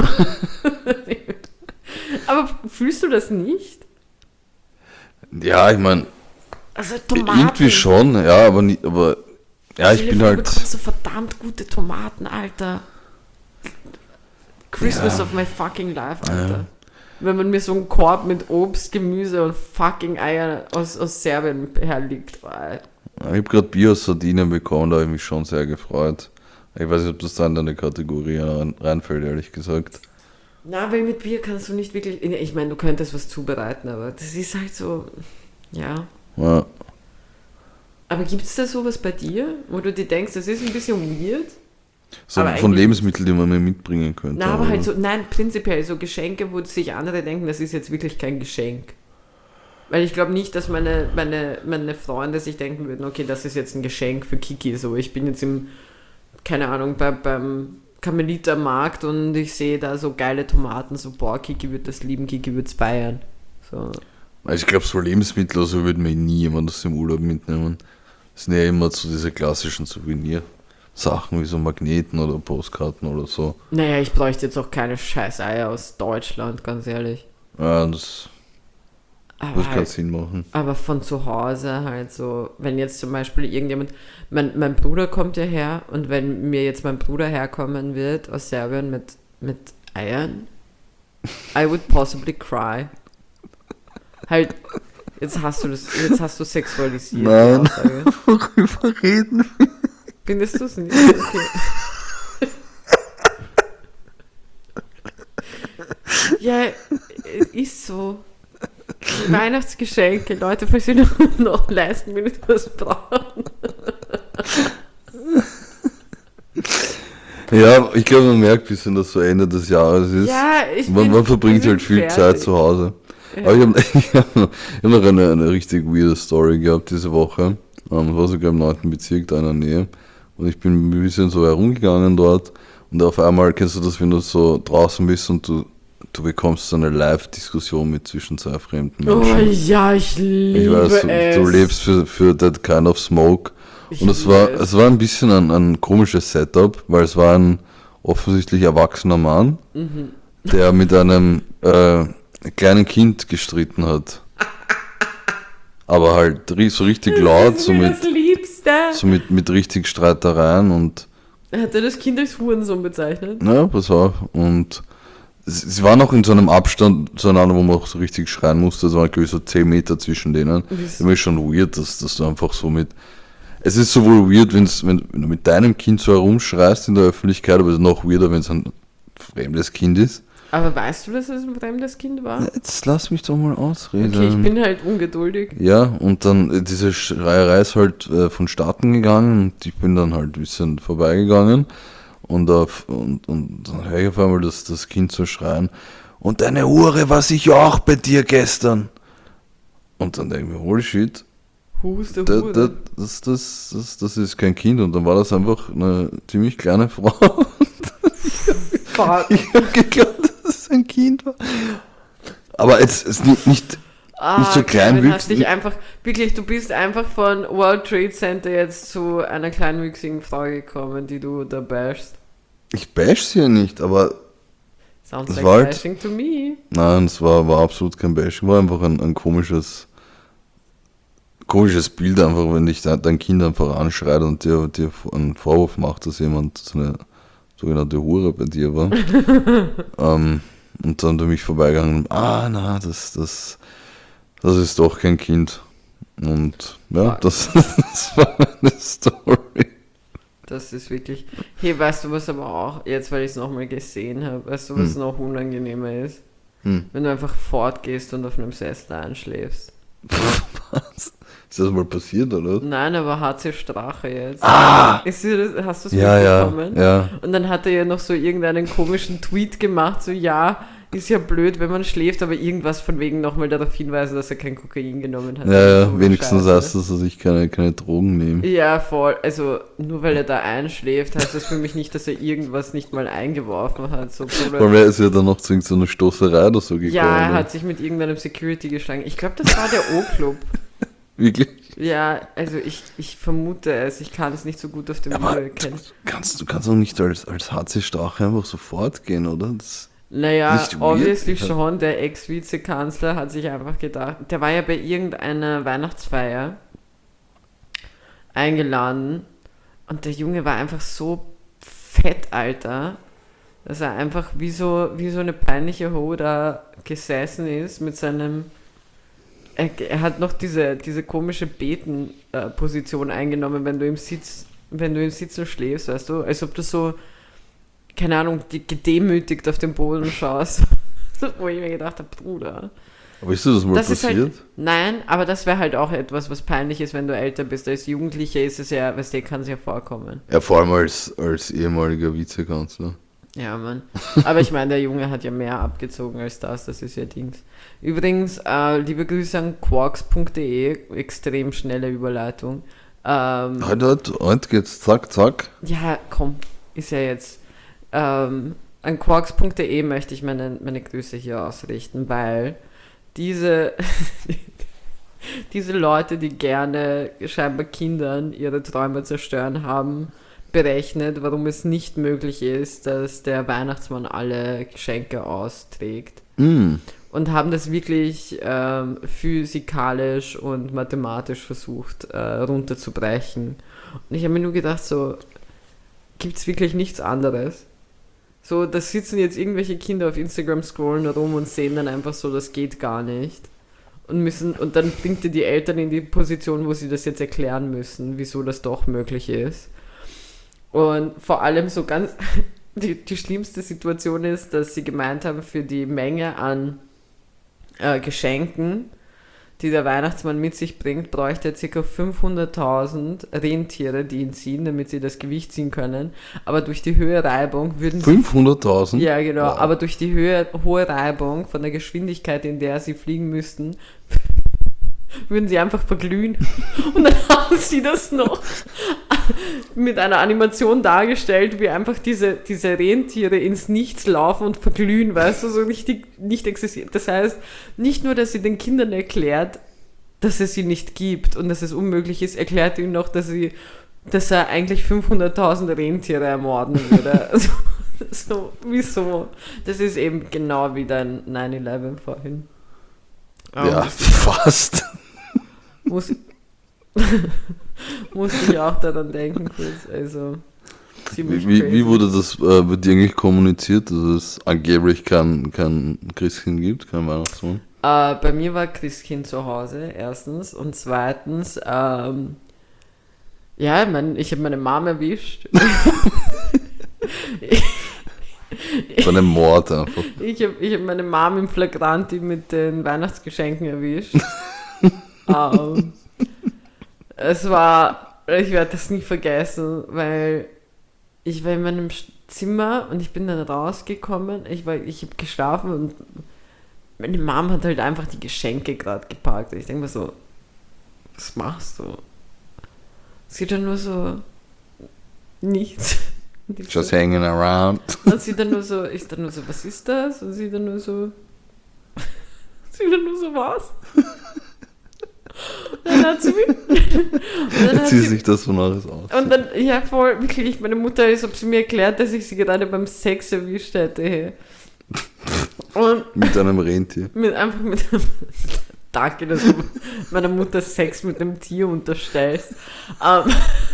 Aber fühlst du das nicht? Ja, ich meine, Also Tomaten. irgendwie schon, ja, aber nicht, aber ja, ich Stell dir bin vor, Du halt. bekommst so verdammt gute Tomaten, Alter. Christmas Ja. of my fucking life, Alter. Wenn man mir so einen Korb mit Obst, Gemüse und fucking Eier aus, aus Serbien herliegt. Boah. Ich habe gerade Bio-Sardinen bekommen, da habe ich mich schon sehr gefreut. Ich weiß nicht, ob das da in deine Kategorie rein- reinfällt, ehrlich gesagt. Na, weil mit Bier kannst du nicht wirklich. Ich meine, du könntest was zubereiten, aber das ist halt so. Ja. Ja. Aber gibt es da sowas bei dir, wo du dir denkst, das ist ein bisschen weird? So Aber von eigentlich- Lebensmitteln, die man mir mitbringen könnte. Na, aber halt so, nein, prinzipiell so Geschenke, wo sich andere denken, das ist jetzt wirklich kein Geschenk. Weil ich glaube nicht, dass meine, meine, meine Freunde sich denken würden, okay, das ist jetzt ein Geschenk für Kiki. So, ich bin jetzt im, keine Ahnung, bei, beim Karmeliter Markt und ich sehe da so geile Tomaten, so, boah, Kiki wird das lieben, Kiki wird's feiern. So. Also ich glaube, so Lebensmittel, also würde mir nie jemand aus dem Urlaub mitnehmen. Das sind ja immer so diese klassischen Souvenir-Sachen wie so Magneten oder Postkarten oder so. Naja, ich bräuchte jetzt auch keine scheiß Eier aus Deutschland, ganz ehrlich. Ja, das Aber, wird keinen halt, Sinn machen. aber von zu Hause halt so, wenn jetzt zum Beispiel irgendjemand, mein, mein Bruder kommt ja her und wenn mir jetzt mein Bruder herkommen wird aus Serbien mit, mit Eiern, I would possibly cry. Halt, jetzt hast du das, jetzt hast du sexualisiert. Nein. Die Aussage. Worüber reden? Findest du es nicht? Okay. Ja, ist so. Weihnachtsgeschenke, Leute, falls sie noch, noch leisten, wenn ich was brauchen. Ja, ich glaube, man merkt, bis wenn das so Ende des Jahres ist. Ja, ich man, bin, man verbringt ich bin halt viel fertig. Zeit zu Hause. Ja. Aber ich habe ich hab noch, ich hab noch eine, eine richtig weirde Story gehabt diese Woche. Ähm, war sogar im neunten Bezirk da in der Nähe. Und ich bin ein bisschen so herumgegangen dort. Und auf einmal, kennst du das, wenn du so draußen bist und du, du bekommst so eine Live-Diskussion mit zwischen zwei fremden Oh Menschen. ja, ich liebe Ich weiß, du, es. du lebst für, für that kind of smoke. Ich Und es liebe war, es. es war ein bisschen ein, ein komisches Setup, weil es war ein offensichtlich erwachsener Mann, Mhm. der mit einem äh, kleinen Kind gestritten hat. Aber halt ri- so richtig laut, Das ist so mir mit, das Liebste. so mit, mit richtig Streitereien und Hat er das Kind als Hurensohn bezeichnet? ja, pass auf. Und sie sie waren auch in so einem Abstand zueinander, wo man auch so richtig schreien musste. Es waren glaube ich so zehn Meter zwischen denen. Wie's- Immer schon weird, dass, dass du einfach so mit. Es ist sowohl weird, wenn's, wenn, wenn du mit deinem Kind so herumschreist in der Öffentlichkeit, aber es ist noch weirder, wenn es ein fremdes Kind ist. Aber weißt du, dass es ein fremdes Kind war? Jetzt lass mich doch mal ausreden. Okay, ich bin halt ungeduldig. Ja, und dann äh, diese Schreierei ist halt äh, vonstatten gegangen und ich bin dann halt ein bisschen vorbeigegangen und, auf, und, und dann höre ich auf einmal das, das Kind so schreien und deine Hure war sicher auch bei dir gestern. Und dann denke ich mir, holy shit, Who's the da, Hure? da, das, das, das, das ist kein Kind. Und dann war das einfach eine ziemlich kleine Frau. Fuck. Ich habe geglaubt, dass es ein Kind war. Aber jetzt ist nicht, nicht Ah, Nicht so Kevin, kleinwüchsig- hast dich einfach, wirklich, du bist einfach von World Trade Center jetzt zu einer kleinwüchsigen Frau gekommen, die du da bashst. ich bash sie ja nicht, aber Sounds Das like war halt- bashing to me. nein, es war, war absolut kein Bashing, war einfach ein, ein komisches, komisches Bild, einfach wenn dich de- dein Kind einfach anschreit und dir, dir einen Vorwurf macht, dass jemand so eine sogenannte Hure bei dir war. ähm, und dann du mich vorbeigegangen, ah, na, das, das, das ist doch kein Kind. Und ja, Fuck. das, das war meine Story. Das ist wirklich. Hey, weißt du, was aber auch, jetzt weil ich es nochmal gesehen habe, weißt du, was Hm. noch unangenehmer ist? Hm. Wenn du einfach fortgehst und auf einem Sessel einschläfst. Was? Ist das mal passiert, oder? Nein, aber H C Strache jetzt. Ah! Ist dir das, hast du es Ja, ja, mitbekommen? ja. Und dann hat er ja noch so irgendeinen komischen Tweet gemacht, so ja, ist ja blöd, wenn man schläft, aber irgendwas von wegen nochmal darauf hinweisen, dass er kein Kokain genommen hat. Ja, So ja, wenigstens Scheiße. heißt das, dass ich keine, keine Drogen nehme. Ja, voll. Also nur weil er da einschläft, heißt das für mich nicht, dass er irgendwas nicht mal eingeworfen hat. So, Bruder. Weil er ist ja dann noch zu so einer Stoßerei oder so gekommen. Ja, er ne? hat sich mit irgendeinem Security geschlagen. Ich glaube, das war der O-Club. Wirklich? Ja, also ich, ich vermute es. Ich kann es nicht so gut auf dem Aber Video erkennen. Kannst, du kannst doch nicht als, als H C Strache einfach sofort gehen, oder? Das, Naja, Nicht weird? obviously Ja. schon, der Ex-Vizekanzler hat sich einfach gedacht, der war ja bei irgendeiner Weihnachtsfeier eingeladen und der Junge war einfach so fett, Alter, dass er einfach wie so, wie so eine peinliche Ho da gesessen ist mit seinem. Er, er hat noch diese, diese komische Beten-Position eingenommen, wenn du im Sitz, wenn du im Sitzen schläfst, weißt du, als ob du so, keine Ahnung, die- gedemütigt auf den Boden schaust. Wo ich mir gedacht habe, Bruder. aber ist dir das mal Das ist passiert? halt, nein, aber das wäre halt auch etwas, was peinlich ist, wenn du älter bist. Als Jugendlicher ist es ja, weißt du, kann es ja vorkommen. Ja, vor allem als, als ehemaliger Vizekanzler. Ja, Mann. Aber ich meine, der Junge hat ja mehr abgezogen als das, das ist ja Dings. Übrigens, äh, liebe Grüße an quarks punkt de, extrem schnelle Überleitung. Ähm, Heute, heute, heute geht's zack, zack. ja, komm, ist ja jetzt. Ähm, an quarks punkt de möchte ich meine, meine Grüße hier ausrichten, weil diese, diese Leute, die gerne scheinbar Kindern ihre Träume zerstören haben, berechnet, warum es nicht möglich ist, dass der Weihnachtsmann alle Geschenke austrägt. Mm. Und haben das wirklich ähm, physikalisch und mathematisch versucht äh, runterzubrechen. Und ich habe mir nur gedacht, so, gibt es wirklich nichts anderes? So, da sitzen jetzt irgendwelche Kinder auf Instagram, scrollen rum und sehen dann einfach so, das geht gar nicht. Und müssen, und dann bringt ihr die Eltern in die Position, wo sie das jetzt erklären müssen, wieso das doch möglich ist. Und vor allem so ganz, die, die schlimmste Situation ist, dass sie gemeint haben, für die Menge an äh, Geschenken, die der Weihnachtsmann mit sich bringt, bräuchte er ca. fünfhunderttausend Rentiere, die ihn ziehen, damit sie das Gewicht ziehen können. Aber durch die hohe Reibung würden sie... fünfhunderttausend? Ja, genau. Wow. Aber durch die Höhe, hohe Reibung von der Geschwindigkeit, in der sie fliegen müssten, würden sie einfach verglühen. Und dann haben sie das noch mit einer Animation dargestellt, wie einfach diese, diese Rentiere ins Nichts laufen und verglühen, weißt du, so richtig nicht existiert. Das heißt, nicht nur, dass sie den Kindern erklärt, dass es sie nicht gibt und dass es unmöglich ist, erklärt ihnen noch, dass sie, dass er eigentlich fünfhunderttausend Rentiere ermorden würde. Also, so, wieso? Das ist eben genau wie dein neun elf vorhin. Ja, fast. Muss, muss ich auch daran denken kurz, also ziemlich Wie, crazy. wie wurde das äh, wird dir eigentlich kommuniziert, dass es angeblich kein, kein Christkind gibt, kein Weihnachtsmann? Äh, bei mir war Christkind zu Hause, erstens, und zweitens, ähm, ja, ich, mein, ich habe meine Mom erwischt. Von einem Mord einfach. Ich habe ich hab meine Mom im Flagranti mit den Weihnachtsgeschenken erwischt. um, es war, ich werde das nie vergessen, weil ich war in meinem Zimmer und ich bin dann rausgekommen. Ich war, ich habe geschlafen und meine Mom hat halt einfach die Geschenke gerade gepackt. Ich denke mir so, was machst du? Sie dann nur so, nichts. Just so, hanging around. Und sie dann nur so, ich dann nur so, was ist das? Und sie dann nur so, sie dann nur so, was? Und dann hat sie mich, und dann hat Zieht sie, sich das von alles aus. und dann, ja voll, wirklich, meine Mutter, als ob sie mir erklärt, dass ich sie gerade beim Sex erwischt hätte. Hey. Und mit einem Rentier. mit, einfach mit einem, danke, dass du meiner Mutter Sex mit einem Tier unterstellst. Um,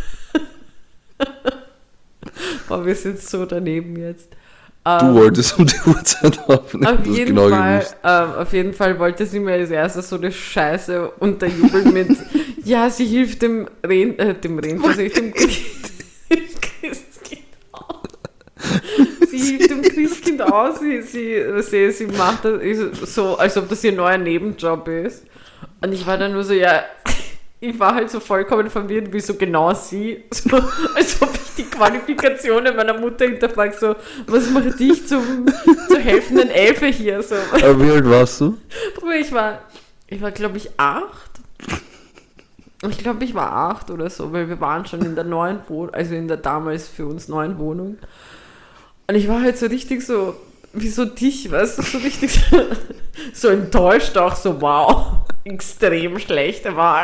Oh, wir sind so daneben jetzt. Du ähm, wolltest um die Uhrzeit aufnehmen. Auf das jeden, genau Fall, ähm, auf jeden Fall wollte sie mir als erstes so eine Scheiße unterjubeln mit, ja, sie hilft dem Ren, äh, dem Ren, also dem Christkind aus. Sie hilft dem Christkind aus, sie, sie, sie, sie macht das so, als ob das ihr neuer Nebenjob ist. Und ich war dann nur so, ja... Ich war halt so vollkommen verwirrt, wieso genau sie, so, als ob ich die Qualifikationen meiner Mutter hinterfrage, so, was macht dich zum, zur helfenden Elfe hier, so. Aber wie alt warst du? Ich war, ich war glaube ich acht. Ich glaube, ich war acht oder so, weil wir waren schon in der neuen Wohnung, also in der damals für uns neuen Wohnung. Und ich war halt so richtig so, wie so dich, weißt du, so richtig so, so enttäuscht auch, so wow, extrem schlechte Wahl.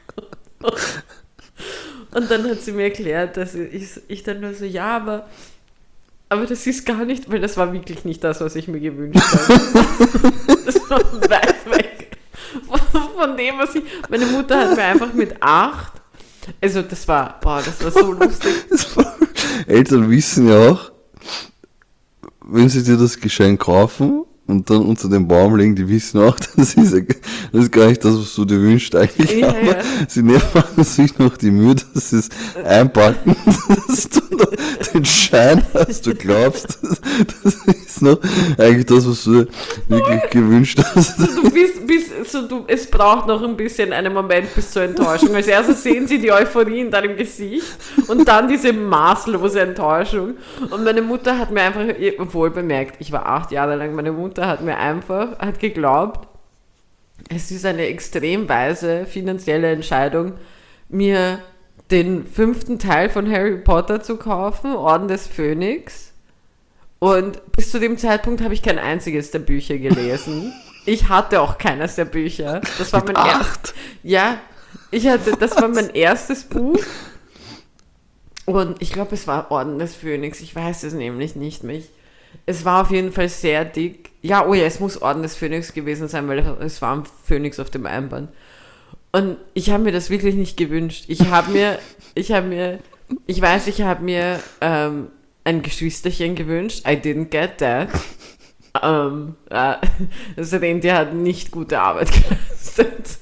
Und dann hat sie mir erklärt, dass ich, ich dann nur so, ja, aber, aber das ist gar nicht, weil das war wirklich nicht das, was ich mir gewünscht habe. Das war weit weg von, von dem, was ich, meine Mutter hat mir einfach mit acht, also das war, boah, das war so lustig. Eltern wissen ja auch, wenn sie dir das Geschenk kaufen und dann unter den Baum legen, die wissen auch, das ist, das ist gar nicht das, was du dir wünschst eigentlich. Ja, aber ja. sie nehmen sich noch die Mühe, dass sie es einpacken, dass du noch den Schein hast, du glaubst, das, das ist noch eigentlich das, was du dir wirklich gewünscht hast. So, du bist, bist, so, du, es braucht noch ein bisschen einen Moment bis zur Enttäuschung. Als erstes sehen sie die Euphorie in deinem Gesicht und dann diese maßlose Enttäuschung. Und meine Mutter hat mir einfach, wohl bemerkt, ich war acht Jahre lang, meine Mutter hat mir einfach, hat geglaubt, es ist eine extrem weise finanzielle Entscheidung, mir den fünften Teil von Harry Potter zu kaufen, Orden des Phönix. Und bis zu dem Zeitpunkt habe ich kein einziges der Bücher gelesen. Ich hatte auch keines der Bücher. Das war Mit mein acht? erstes. Ja, ich hatte, das war mein erstes Buch. Und ich glaube, es war Orden des Phönix. Ich weiß es nämlich nicht mehr. Es war auf jeden Fall sehr dick. Ja, oh ja, es muss Orden des Phönix gewesen sein, weil es war ein Phönix auf dem Einband. Und ich habe mir das wirklich nicht gewünscht. Ich habe mir, ich habe mir, ich weiß, ich habe mir ähm, ein Geschwisterchen gewünscht. I didn't get that. Ähm, äh, also der hat nicht gute Arbeit geleistet.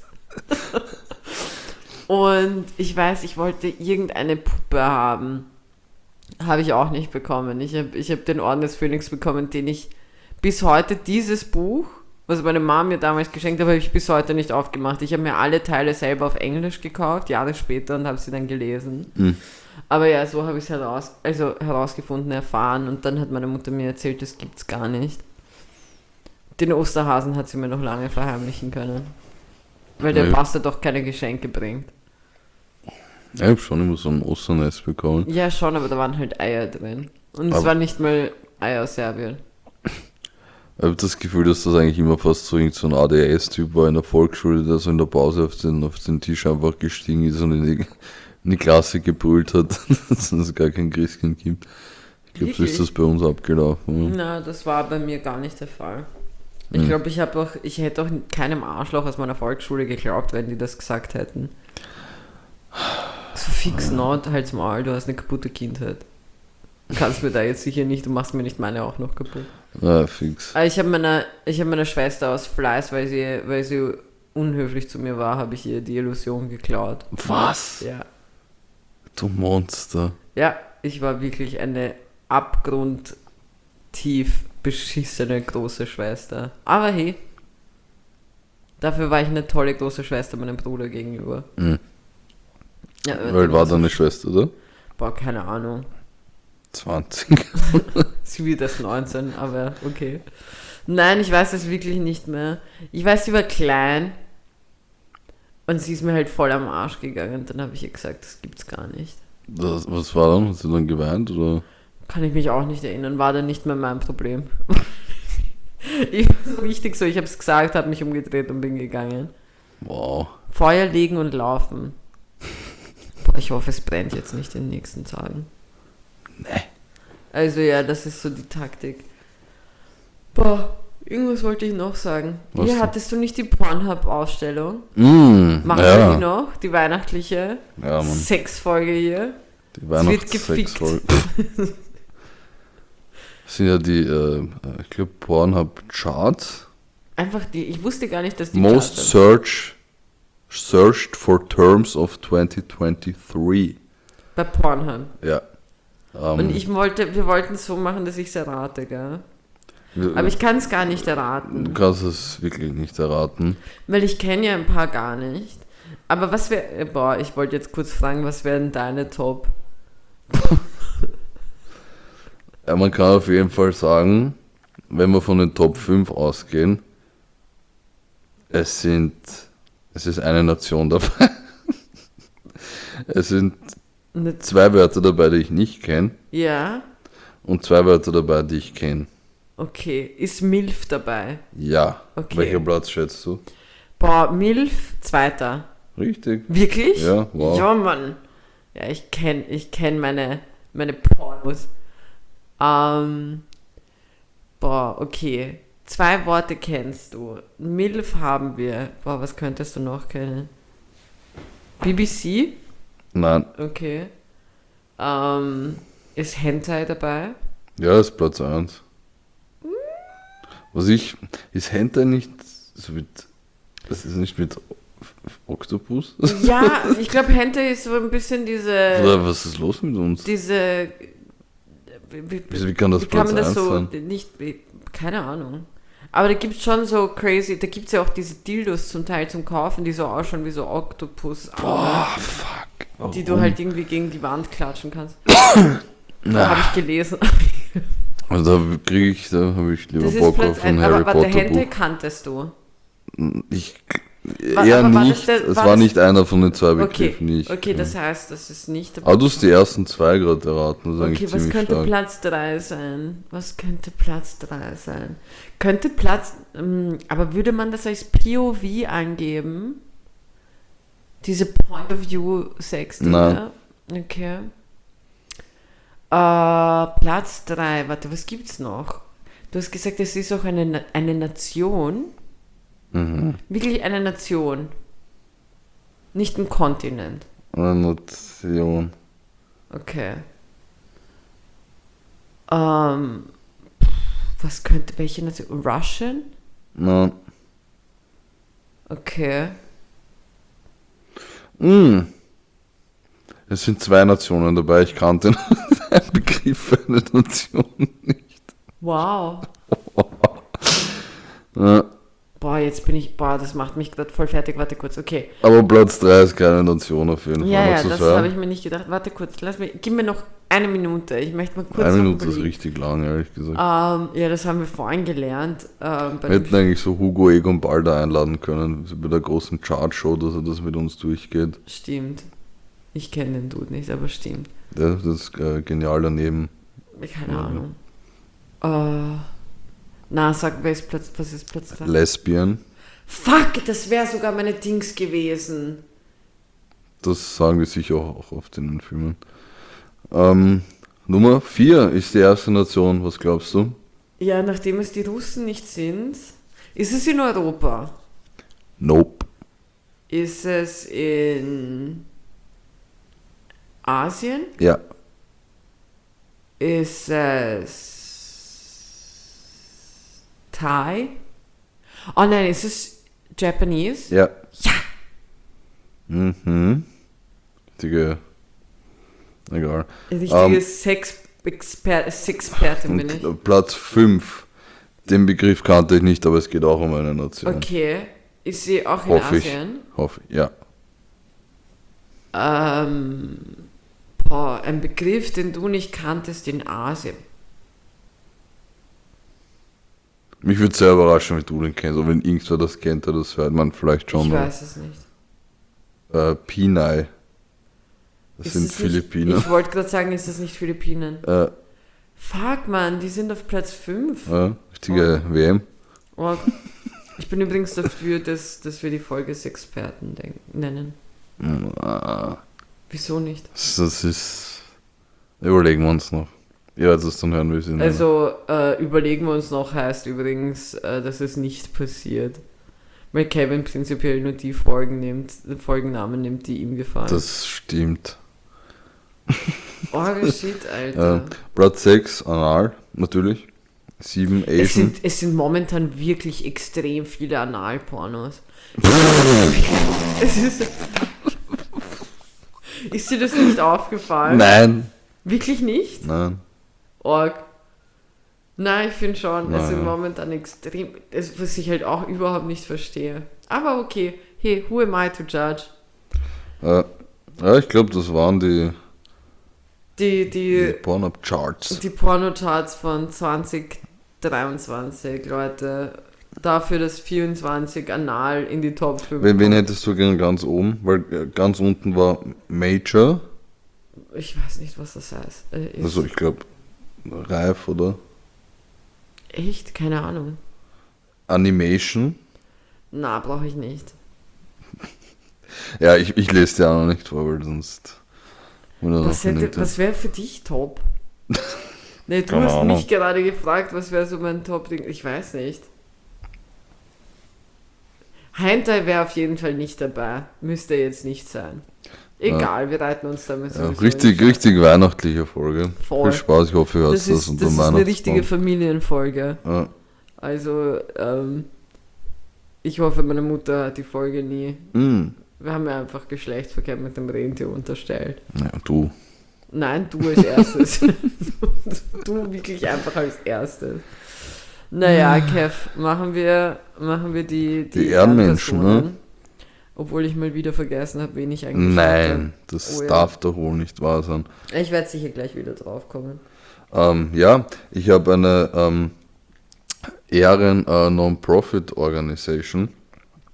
Und ich weiß, ich wollte irgendeine Puppe haben. Habe ich auch nicht bekommen. Ich habe ich hab den Orden des Phönix bekommen, den ich bis heute, dieses Buch, was meine Mama mir damals geschenkt hat, habe ich bis heute nicht aufgemacht. Ich habe mir alle Teile selber auf Englisch gekauft, Jahre später, und habe sie dann gelesen. Mhm. Aber ja, so habe ich es heraus, also herausgefunden, erfahren. Und dann hat meine Mutter mir erzählt, das gibt's gar nicht. Den Osterhasen hat sie mir noch lange verheimlichen können. Weil der Ja. Pastor doch keine Geschenke bringt. Ich habe schon immer so ein Osternest bekommen. Ja, schon, aber da waren halt Eier drin. Und es Aber- war nicht mal Eier aus Serbien. Ich habe das Gefühl, dass das eigentlich immer fast so, irgend so ein A D S-Typ war in der Volksschule, der so in der Pause auf den, auf den Tisch einfach gestiegen ist und in die, in die Klasse gebrüllt hat, dass es gar kein Christkind gibt. Ich glaube, so Wirklich? ist das bei uns abgelaufen. Na, das war bei mir gar nicht der Fall. Ich glaube, ich habe auch, ich hätte auch keinem Arschloch aus meiner Volksschule geglaubt, wenn die das gesagt hätten. So fix not, halt's Maul, du hast eine kaputte Kindheit. Du kannst mir da jetzt sicher nicht, du machst mir nicht meine auch noch kaputt. Ja, fix. Aber ich habe meiner, ich habe meiner Schwester aus Fleiß, weil sie, weil sie unhöflich zu mir war, habe ich ihr die Illusion geklaut. Was? Ja. Du Monster. Ja, ich war wirklich eine abgrundtief beschissene große Schwester. Aber hey, dafür war ich eine tolle große Schwester meinem Bruder gegenüber. Mhm. Ja, Weil war deine Schwester, oder? Boah, keine Ahnung. zwanzig. Sie wird erst neunzehn, aber okay. Nein, ich weiß es wirklich nicht mehr. Ich weiß, sie war klein und sie ist mir halt voll am Arsch gegangen. Dann habe ich ihr gesagt, das gibt's gar nicht. Das, was war dann? Hast du dann geweint, oder? Kann ich mich auch nicht erinnern, war dann nicht mehr mein Problem. Ich war so richtig so, ich habe es gesagt, habe mich umgedreht und bin gegangen. Wow. Feuer legen und laufen. Boah, ich hoffe, es brennt jetzt nicht in den nächsten Tagen. Nee. Also ja, das ist so die Taktik. Boah, irgendwas wollte ich noch sagen. Was Hier denn? hattest du nicht die Pornhub-Ausstellung? Mm, Machen ja. wir die noch? Die weihnachtliche Ja, Mann. Sexfolge hier. Die Es wird Weihnachts-Sex sind ja die, äh, ich glaube, Pornhub Charts. Einfach die, ich wusste gar nicht, dass die Most Charts search, searched for terms of twenty twenty-three. bei Pornhub. Ja. Ähm, Und ich wollte, wir wollten es so machen, dass ich es errate, gell? wir- Aber ich kann es gar nicht Du erraten, kannst es wirklich nicht erraten. weil ich kenne ja ein paar gar nicht. Aber was wäre, boah, ich wollte jetzt kurz fragen, was wären deine Top? Ja, man kann auf jeden Fall sagen, wenn wir von den Top fünf ausgehen, es sind, es ist eine Nation dabei. Es sind Ne- zwei Wörter dabei, die ich nicht kenne, Ja, und zwei Wörter dabei, die ich kenne. okay. Ist MILF dabei? Ja. Okay. Welcher Platz schätzt du? Boah, MILF, zweiter. Richtig. Wirklich? Ja, wow. Ja, Mann. Ja, ich kenne ich kenn meine, meine Pornos. Ähm, boah, okay. Zwei Worte kennst du. MILF haben wir. Boah, was könntest du noch kennen? B B C? Nein. Okay. Ähm, ist Hentai dabei? Ja, das ist Platz eins. Was ich, ist Hentai nicht so mit, das ist nicht mit Oktopus? Ja, ich glaube, Hentai ist so ein bisschen diese... Oder was ist los mit uns? diese... Wie, Wie, wie kann das wie kann Platz man das eins so... sein? Nicht... Keine Ahnung. Aber da gibt es schon so crazy... Da gibt es ja auch diese Dildos zum Teil zum Kaufen, die so ausschauen wie so Oktopus. Boah, fuck. Warum? Die du halt irgendwie gegen die Wand klatschen kannst. Da Na, habe ich gelesen. also da kriege ich, da habe ich lieber Das ist Bock Platz auf ein eins. Harry Aber warte, Potter Hentai Buch. kanntest du. Ich, War- Eher aber war nicht. das der- es war war das- nicht einer von den zwei Okay, Begriffen, die ich. okay, das heißt, das ist nicht der Aber du hast die ersten zwei gerade erraten. Das ist eigentlich Okay, was ziemlich könnte stark. Platz drei sein? Was könnte Platz drei sein? Könnte Platz, ähm, aber würde man das als P O V angeben? Diese Point of View Sex Nein. Okay. Äh, Platz drei, warte, was gibt's noch? Du hast gesagt, es ist auch eine, Na- eine Nation. Mhm. Wirklich eine Nation. Nicht ein Kontinent. Eine Nation. Okay. Ähm, was könnte, welche Nation? Russian? Nein. Okay. Mm. Es sind zwei Nationen dabei. Ich kannte den Begriff für eine Nation nicht. Wow. Ja. Boah, jetzt bin ich, boah, das macht mich gerade voll fertig. Warte kurz, okay. Aber Platz drei ist keine Nation auf jeden Fall. Ja, ja, Magst du das sagen? habe ich mir nicht gedacht. Warte kurz, lass mich, gib mir noch eine Minute. Ich möchte mal kurz Eine noch Minute ist überlegen. richtig lang, ehrlich gesagt. Ähm, ja, das haben wir vorhin gelernt. Ähm, bei Wir dem hätten eigentlich so Hugo Egon Balder einladen können, so bei der großen Chartshow, dass er das mit uns durchgeht. Stimmt. Ich kenne den Dude nicht, aber stimmt. Ja, das ist äh, genial daneben. Keine Ja. Ahnung. Äh, na, sag, wer ist Platz, was ist Platz drei? Lesbian, Fuck, das wäre sogar meine Dings gewesen. das sagen die sicher auch, auch oft in den Filmen. Ähm, Nummer vier ist die erste Nation, was glaubst du? Ja, nachdem es die Russen nicht sind, ist es in Europa? Nope. Ist es in Asien? Ja, Ist es Thai? Oh nein, ist es Japanese? ja. Ja! Mhm. Richtige, egal. Richtige Ähm, Sex-Exper- Sexpertin bin ich. Und Platz fünf, den Begriff kannte ich nicht, aber es geht auch um eine Nation. Okay, ist sie auch in Hoffe ich. Asien? Hoffe ich, ja. Ähm, boah, ein Begriff, den du nicht kanntest in Asien. Mich würde sehr überraschen, wenn du den kennst. Oder wenn irgendwer das kennt, das hört man vielleicht schon. Ich mal. weiß es nicht. Äh, Pinay. Das Ist sind es Philippiner. Nicht, ich wollte gerade sagen, ist das nicht Philippinen? Äh, Fuck, man, die sind auf Platz fünf. äh, richtige W M. Oh, ich bin übrigens dafür, dass, dass wir die Folge Sexperten denk- nennen. Ah, Wieso nicht? Das ist. Überlegen wir uns noch. Ihr werdet es dann hören, wie sie Also, äh, überlegen wir uns noch, heißt übrigens, äh, dass es nicht passiert. Weil Kevin prinzipiell nur die Folgen nimmt, Folgennamen nimmt, die ihm gefallen. Das stimmt. Oh, shit, Alter. Äh, Platz sechs, Anal, natürlich. sieben, es, Asian. sind, es sind momentan wirklich extrem viele Analpornos. Es ist, ist dir das nicht aufgefallen? Nein. Wirklich nicht? Nein. Org. Nein, ich finde schon, es sind Nein. momentan extrem, das, was ich halt auch überhaupt nicht verstehe. Aber okay, hey, who am I to judge? Äh, ja, ich glaube, das waren die, Die, die die, Porno-Charts. die Pornocharts von zwanzig dreiundzwanzig, Leute. Dafür, dass vierundzwanzig Anal in die Top fünf Wen, wen kommt. hättest du gern ganz oben? Weil äh, ganz unten war Major. Ich weiß nicht, was das heißt. Äh, ist Also ich glaube, Reif oder echt? Keine Ahnung. Animation. Na, brauche ich nicht. Ja, ich, ich lese dir auch noch nicht vor, weil sonst... würde Was, noch hätte, nicht- was wäre für dich top? Nee, du Keine hast Ahnung. mich gerade gefragt, was wäre so mein Top-Ding. Ich weiß nicht. Hentai wäre auf jeden Fall nicht dabei. Müsste jetzt nicht sein. Egal, wir reiten uns damit ja, sowieso richtig, nicht. richtig weihnachtliche Folge. Voll. Viel Spaß, ich hoffe, ihr hört Das das, ist, unter das ist eine richtige Weihnachtsbaum. Familienfolge. Ja. Also, ähm, ich hoffe, meine Mutter hat die Folge nie. Mm. Wir haben ja einfach Geschlechtsverkehr mit dem Rentier unterstellt. Ja, du. Nein, du als erstes. Du wirklich einfach als erstes. Naja, Kev, machen wir, machen wir die, Die Ehrenmenschen, Ehrenpersonen. ne? Obwohl ich mal wieder vergessen habe, wen ich eigentlich Nein, das Oh ja. darf doch wohl nicht wahr sein. hatte. Ich werde sicher gleich wieder drauf kommen. Ähm, ja, ich habe eine ähm, Ehren äh, Non-Profit Organisation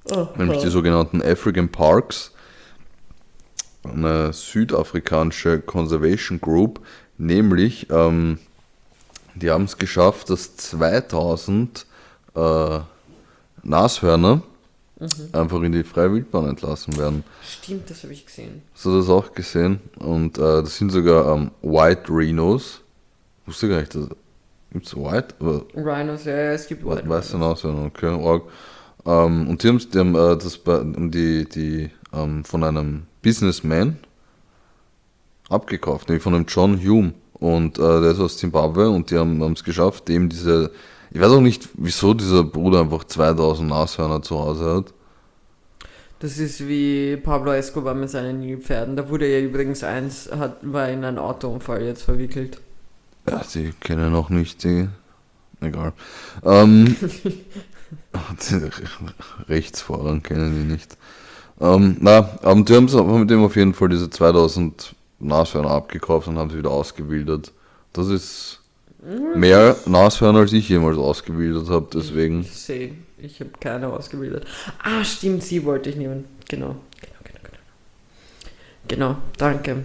nämlich die sogenannten African Parks, eine südafrikanische Conservation Group, nämlich ähm, die haben es geschafft, dass zweitausend äh, Nashörner mhm. einfach in die freie Wildbahn entlassen werden. Stimmt, das habe ich gesehen. Hast du das auch gesehen? Und äh, das sind sogar ähm, White Rhinos. Wusste gar nicht, gibt es White? Rhinos, ja, ja, es gibt White Weiße Nashörner, okay. Arg. Ähm, und die haben, die haben äh, das bei, die, die ähm, von einem Businessman abgekauft, nämlich von einem John Hume. Und äh, der ist aus Zimbabwe und die haben es geschafft, eben diese, ich weiß auch nicht, wieso dieser Bruder einfach zweitausend Nashörner zu Hause hat. Das ist wie Pablo Escobar mit seinen Nilpferden. Da wurde ja übrigens eins, hat, war in einen Autounfall jetzt verwickelt. Ja, die kennen noch nicht die, egal. Ähm, die Rechtsvorrang kennen die nicht. Ähm, na, aber die haben mit dem auf jeden Fall diese zweitausend Nashörner abgekauft und haben sie wieder ausgebildet. Das ist mehr Nashörner, als ich jemals ausgebildet habe, deswegen. Ich sehe, ich habe keine ausgebildet. Ah, stimmt, sie wollte ich nehmen. Genau, genau, genau, genau. Genau, danke.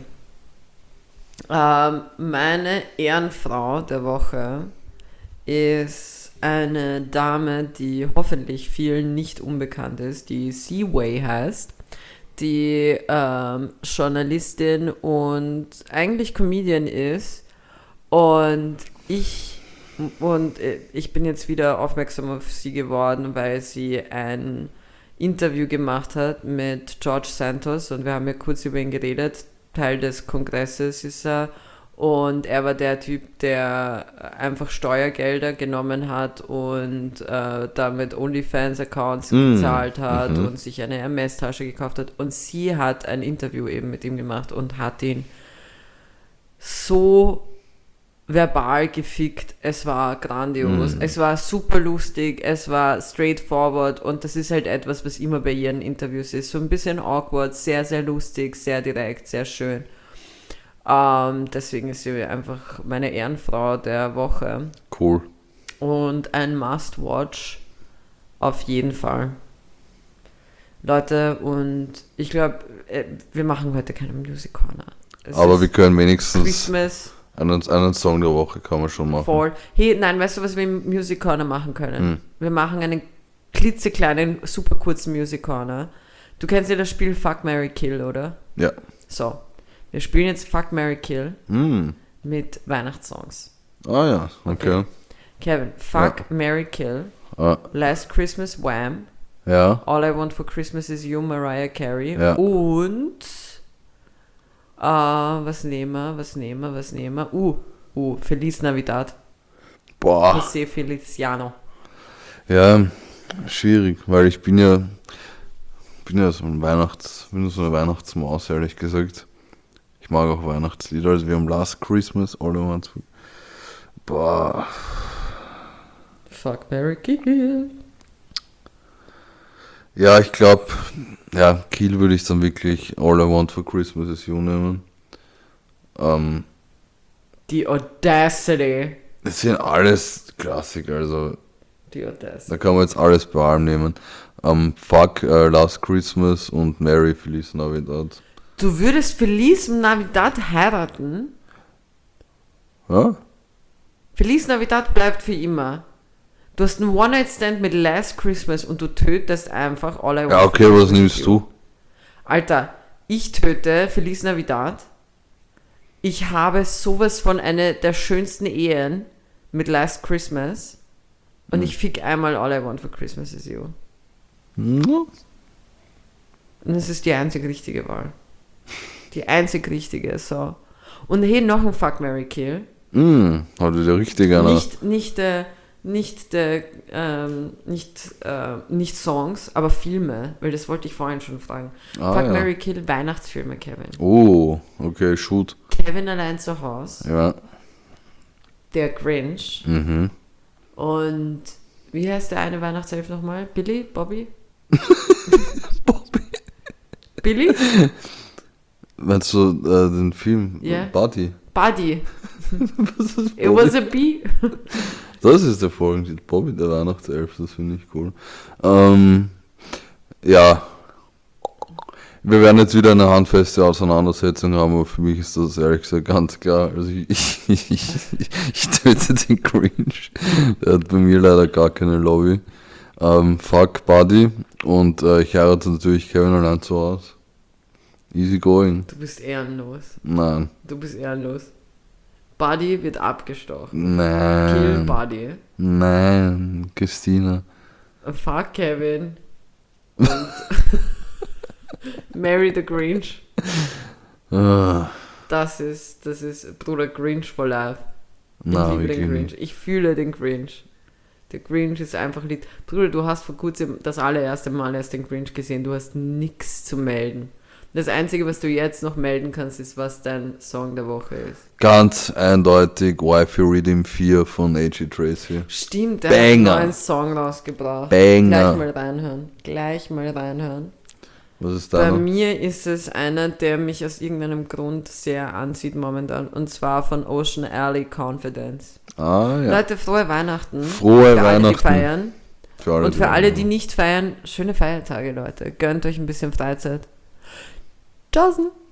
Ähm, meine Ehrenfrau der Woche ist eine Dame, die hoffentlich vielen nicht unbekannt ist, die Seaway heißt. Die ähm, Journalistin und eigentlich Comedian ist und ich und ich bin jetzt wieder aufmerksam auf sie geworden, weil sie ein Interview gemacht hat mit George Santos und wir haben ja kurz über ihn geredet. Teil des Kongresses ist er und er war der Typ, der einfach Steuergelder genommen hat und äh, damit OnlyFans-Accounts mm, gezahlt hat mm-hmm. und sich eine Hermes-Tasche gekauft hat. Und sie hat ein Interview eben mit ihm gemacht und hat ihn so verbal gefickt. Es war grandios. Mm. Es war super lustig. Es war straightforward. Und das ist halt etwas, was immer bei ihren Interviews ist. So ein bisschen awkward, sehr, sehr lustig, sehr direkt, sehr schön. Ähm, deswegen ist sie einfach meine Ehrenfrau der Woche. Cool. Und ein Must-Watch auf jeden Fall. Leute, und ich glaube, wir machen heute keine Music Corner. Es Aber wir können wenigstens Christmas. Einen, einen Song der Woche kann man schon machen. Voll. Hey, nein, weißt du, was wir im Music Corner machen können? Hm. Wir machen einen klitzekleinen, super kurzen Music Corner. Du kennst ja das Spiel Fuck, Marry, Kill, oder? Ja. So. Wir spielen jetzt Fuck, Marry, Kill mm. mit Weihnachtssongs. Ah ja, okay. okay. Kevin, Fuck, ja. Marry, Kill, ah. Last Christmas, Wham, ja. All I Want for Christmas is You, Mariah Carey ja. und uh, was nehmen wir, was nehmen wir, was nehmen wir? Uh, uh, Feliz Navidad. Boah. José Feliciano. Ja, schwierig, weil ich bin ja bin ja so ein Weihnachts, bin so eine Weihnachtsmaus, ehrlich gesagt. Ich mag auch Weihnachtslieder, also wir haben Last Christmas, All I Want for... Boah. Fuck, Marry, Kill. Ja, ich glaube, ja, Kill würde ich dann wirklich All I Want for Christmas is You nehmen. Ähm, Die Audacity. Das sind alles Klassiker, also Die Audacity. Da kann man jetzt alles bei allem nehmen. Um, fuck uh, Last Christmas und Merry Feliz Navidad. Du würdest Feliz Navidad heiraten? Ja? Feliz Navidad bleibt für immer. Du hast einen One-Night-Stand mit Last Christmas und du tötest einfach All I Want. Ja, okay, was nimmst du? Alter, ich töte Feliz Navidad. Ich habe sowas von einer der schönsten Ehen mit Last Christmas und hm. ich fick einmal All I Want for Christmas is You. Hm. Und das ist die einzig richtige Wahl. Die einzig richtige, so. Und hey, noch ein Fuck, Marry, Kill. Hm, hatte der richtige, ne? Nicht, nicht, äh, nicht, äh, ähm, nicht, äh, nicht Songs, aber Filme, weil das wollte ich vorhin schon fragen. Ah, Fuck, ja. Marry, Kill, Weihnachtsfilme, Kevin. Oh, okay, shoot. Kevin allein zu Hause. Ja. Der Grinch. Mhm. Und wie heißt der eine Weihnachtself nochmal? Billy? Bobby? Bobby. Billy? Meinst du äh, den Film? Ja. Yeah. Buddy. Buddy. Was ist Bobby? It was a bee. Das ist der Folgentitel. Bobby, der Weihnachtself, das finde ich cool. Ähm, Ja. Wir werden jetzt wieder eine handfeste Auseinandersetzung haben, aber für mich ist das ehrlich gesagt ganz klar. Also ich, ich, ich, ich töte den Cringe. Der hat bei mir leider gar keine Lobby. Ähm, fuck Buddy. Und äh, ich heirate natürlich Kevin allein zu Hause. Easy going. Du bist ehrenlos. Nein. Du bist ehrenlos. Buddy wird abgestochen. Kill Nein. Buddy. Nein. Christina. Fuck Kevin. Und Marry the Grinch. Ah, Das ist, das ist Bruder Grinch for life. Ich na, liebe den wirklich Grinch. nicht. Ich fühle den Grinch. Der Grinch ist einfach lieb. Bruder, du hast vor kurzem das allererste Mal erst den Grinch gesehen. Du hast nichts zu melden. Das Einzige, was du jetzt noch melden kannst, ist, was dein Song der Woche ist. Ganz eindeutig Wifey Redeem vier von A G Tracy. Stimmt, der Banger. hat einen neuen Song rausgebracht. Banger. Gleich mal reinhören. Gleich mal reinhören. Was ist Bei deiner? mir ist es einer, der mich aus irgendeinem Grund sehr ansieht momentan. Und zwar von Ocean Alley Confidence. Ah, ja. Leute, frohe Weihnachten. Frohe für alle, die Weihnachten. feiern. Für alle, Und für die- alle, die nicht feiern, schöne Feiertage, Leute. Gönnt euch ein bisschen Freizeit. Tschaußen.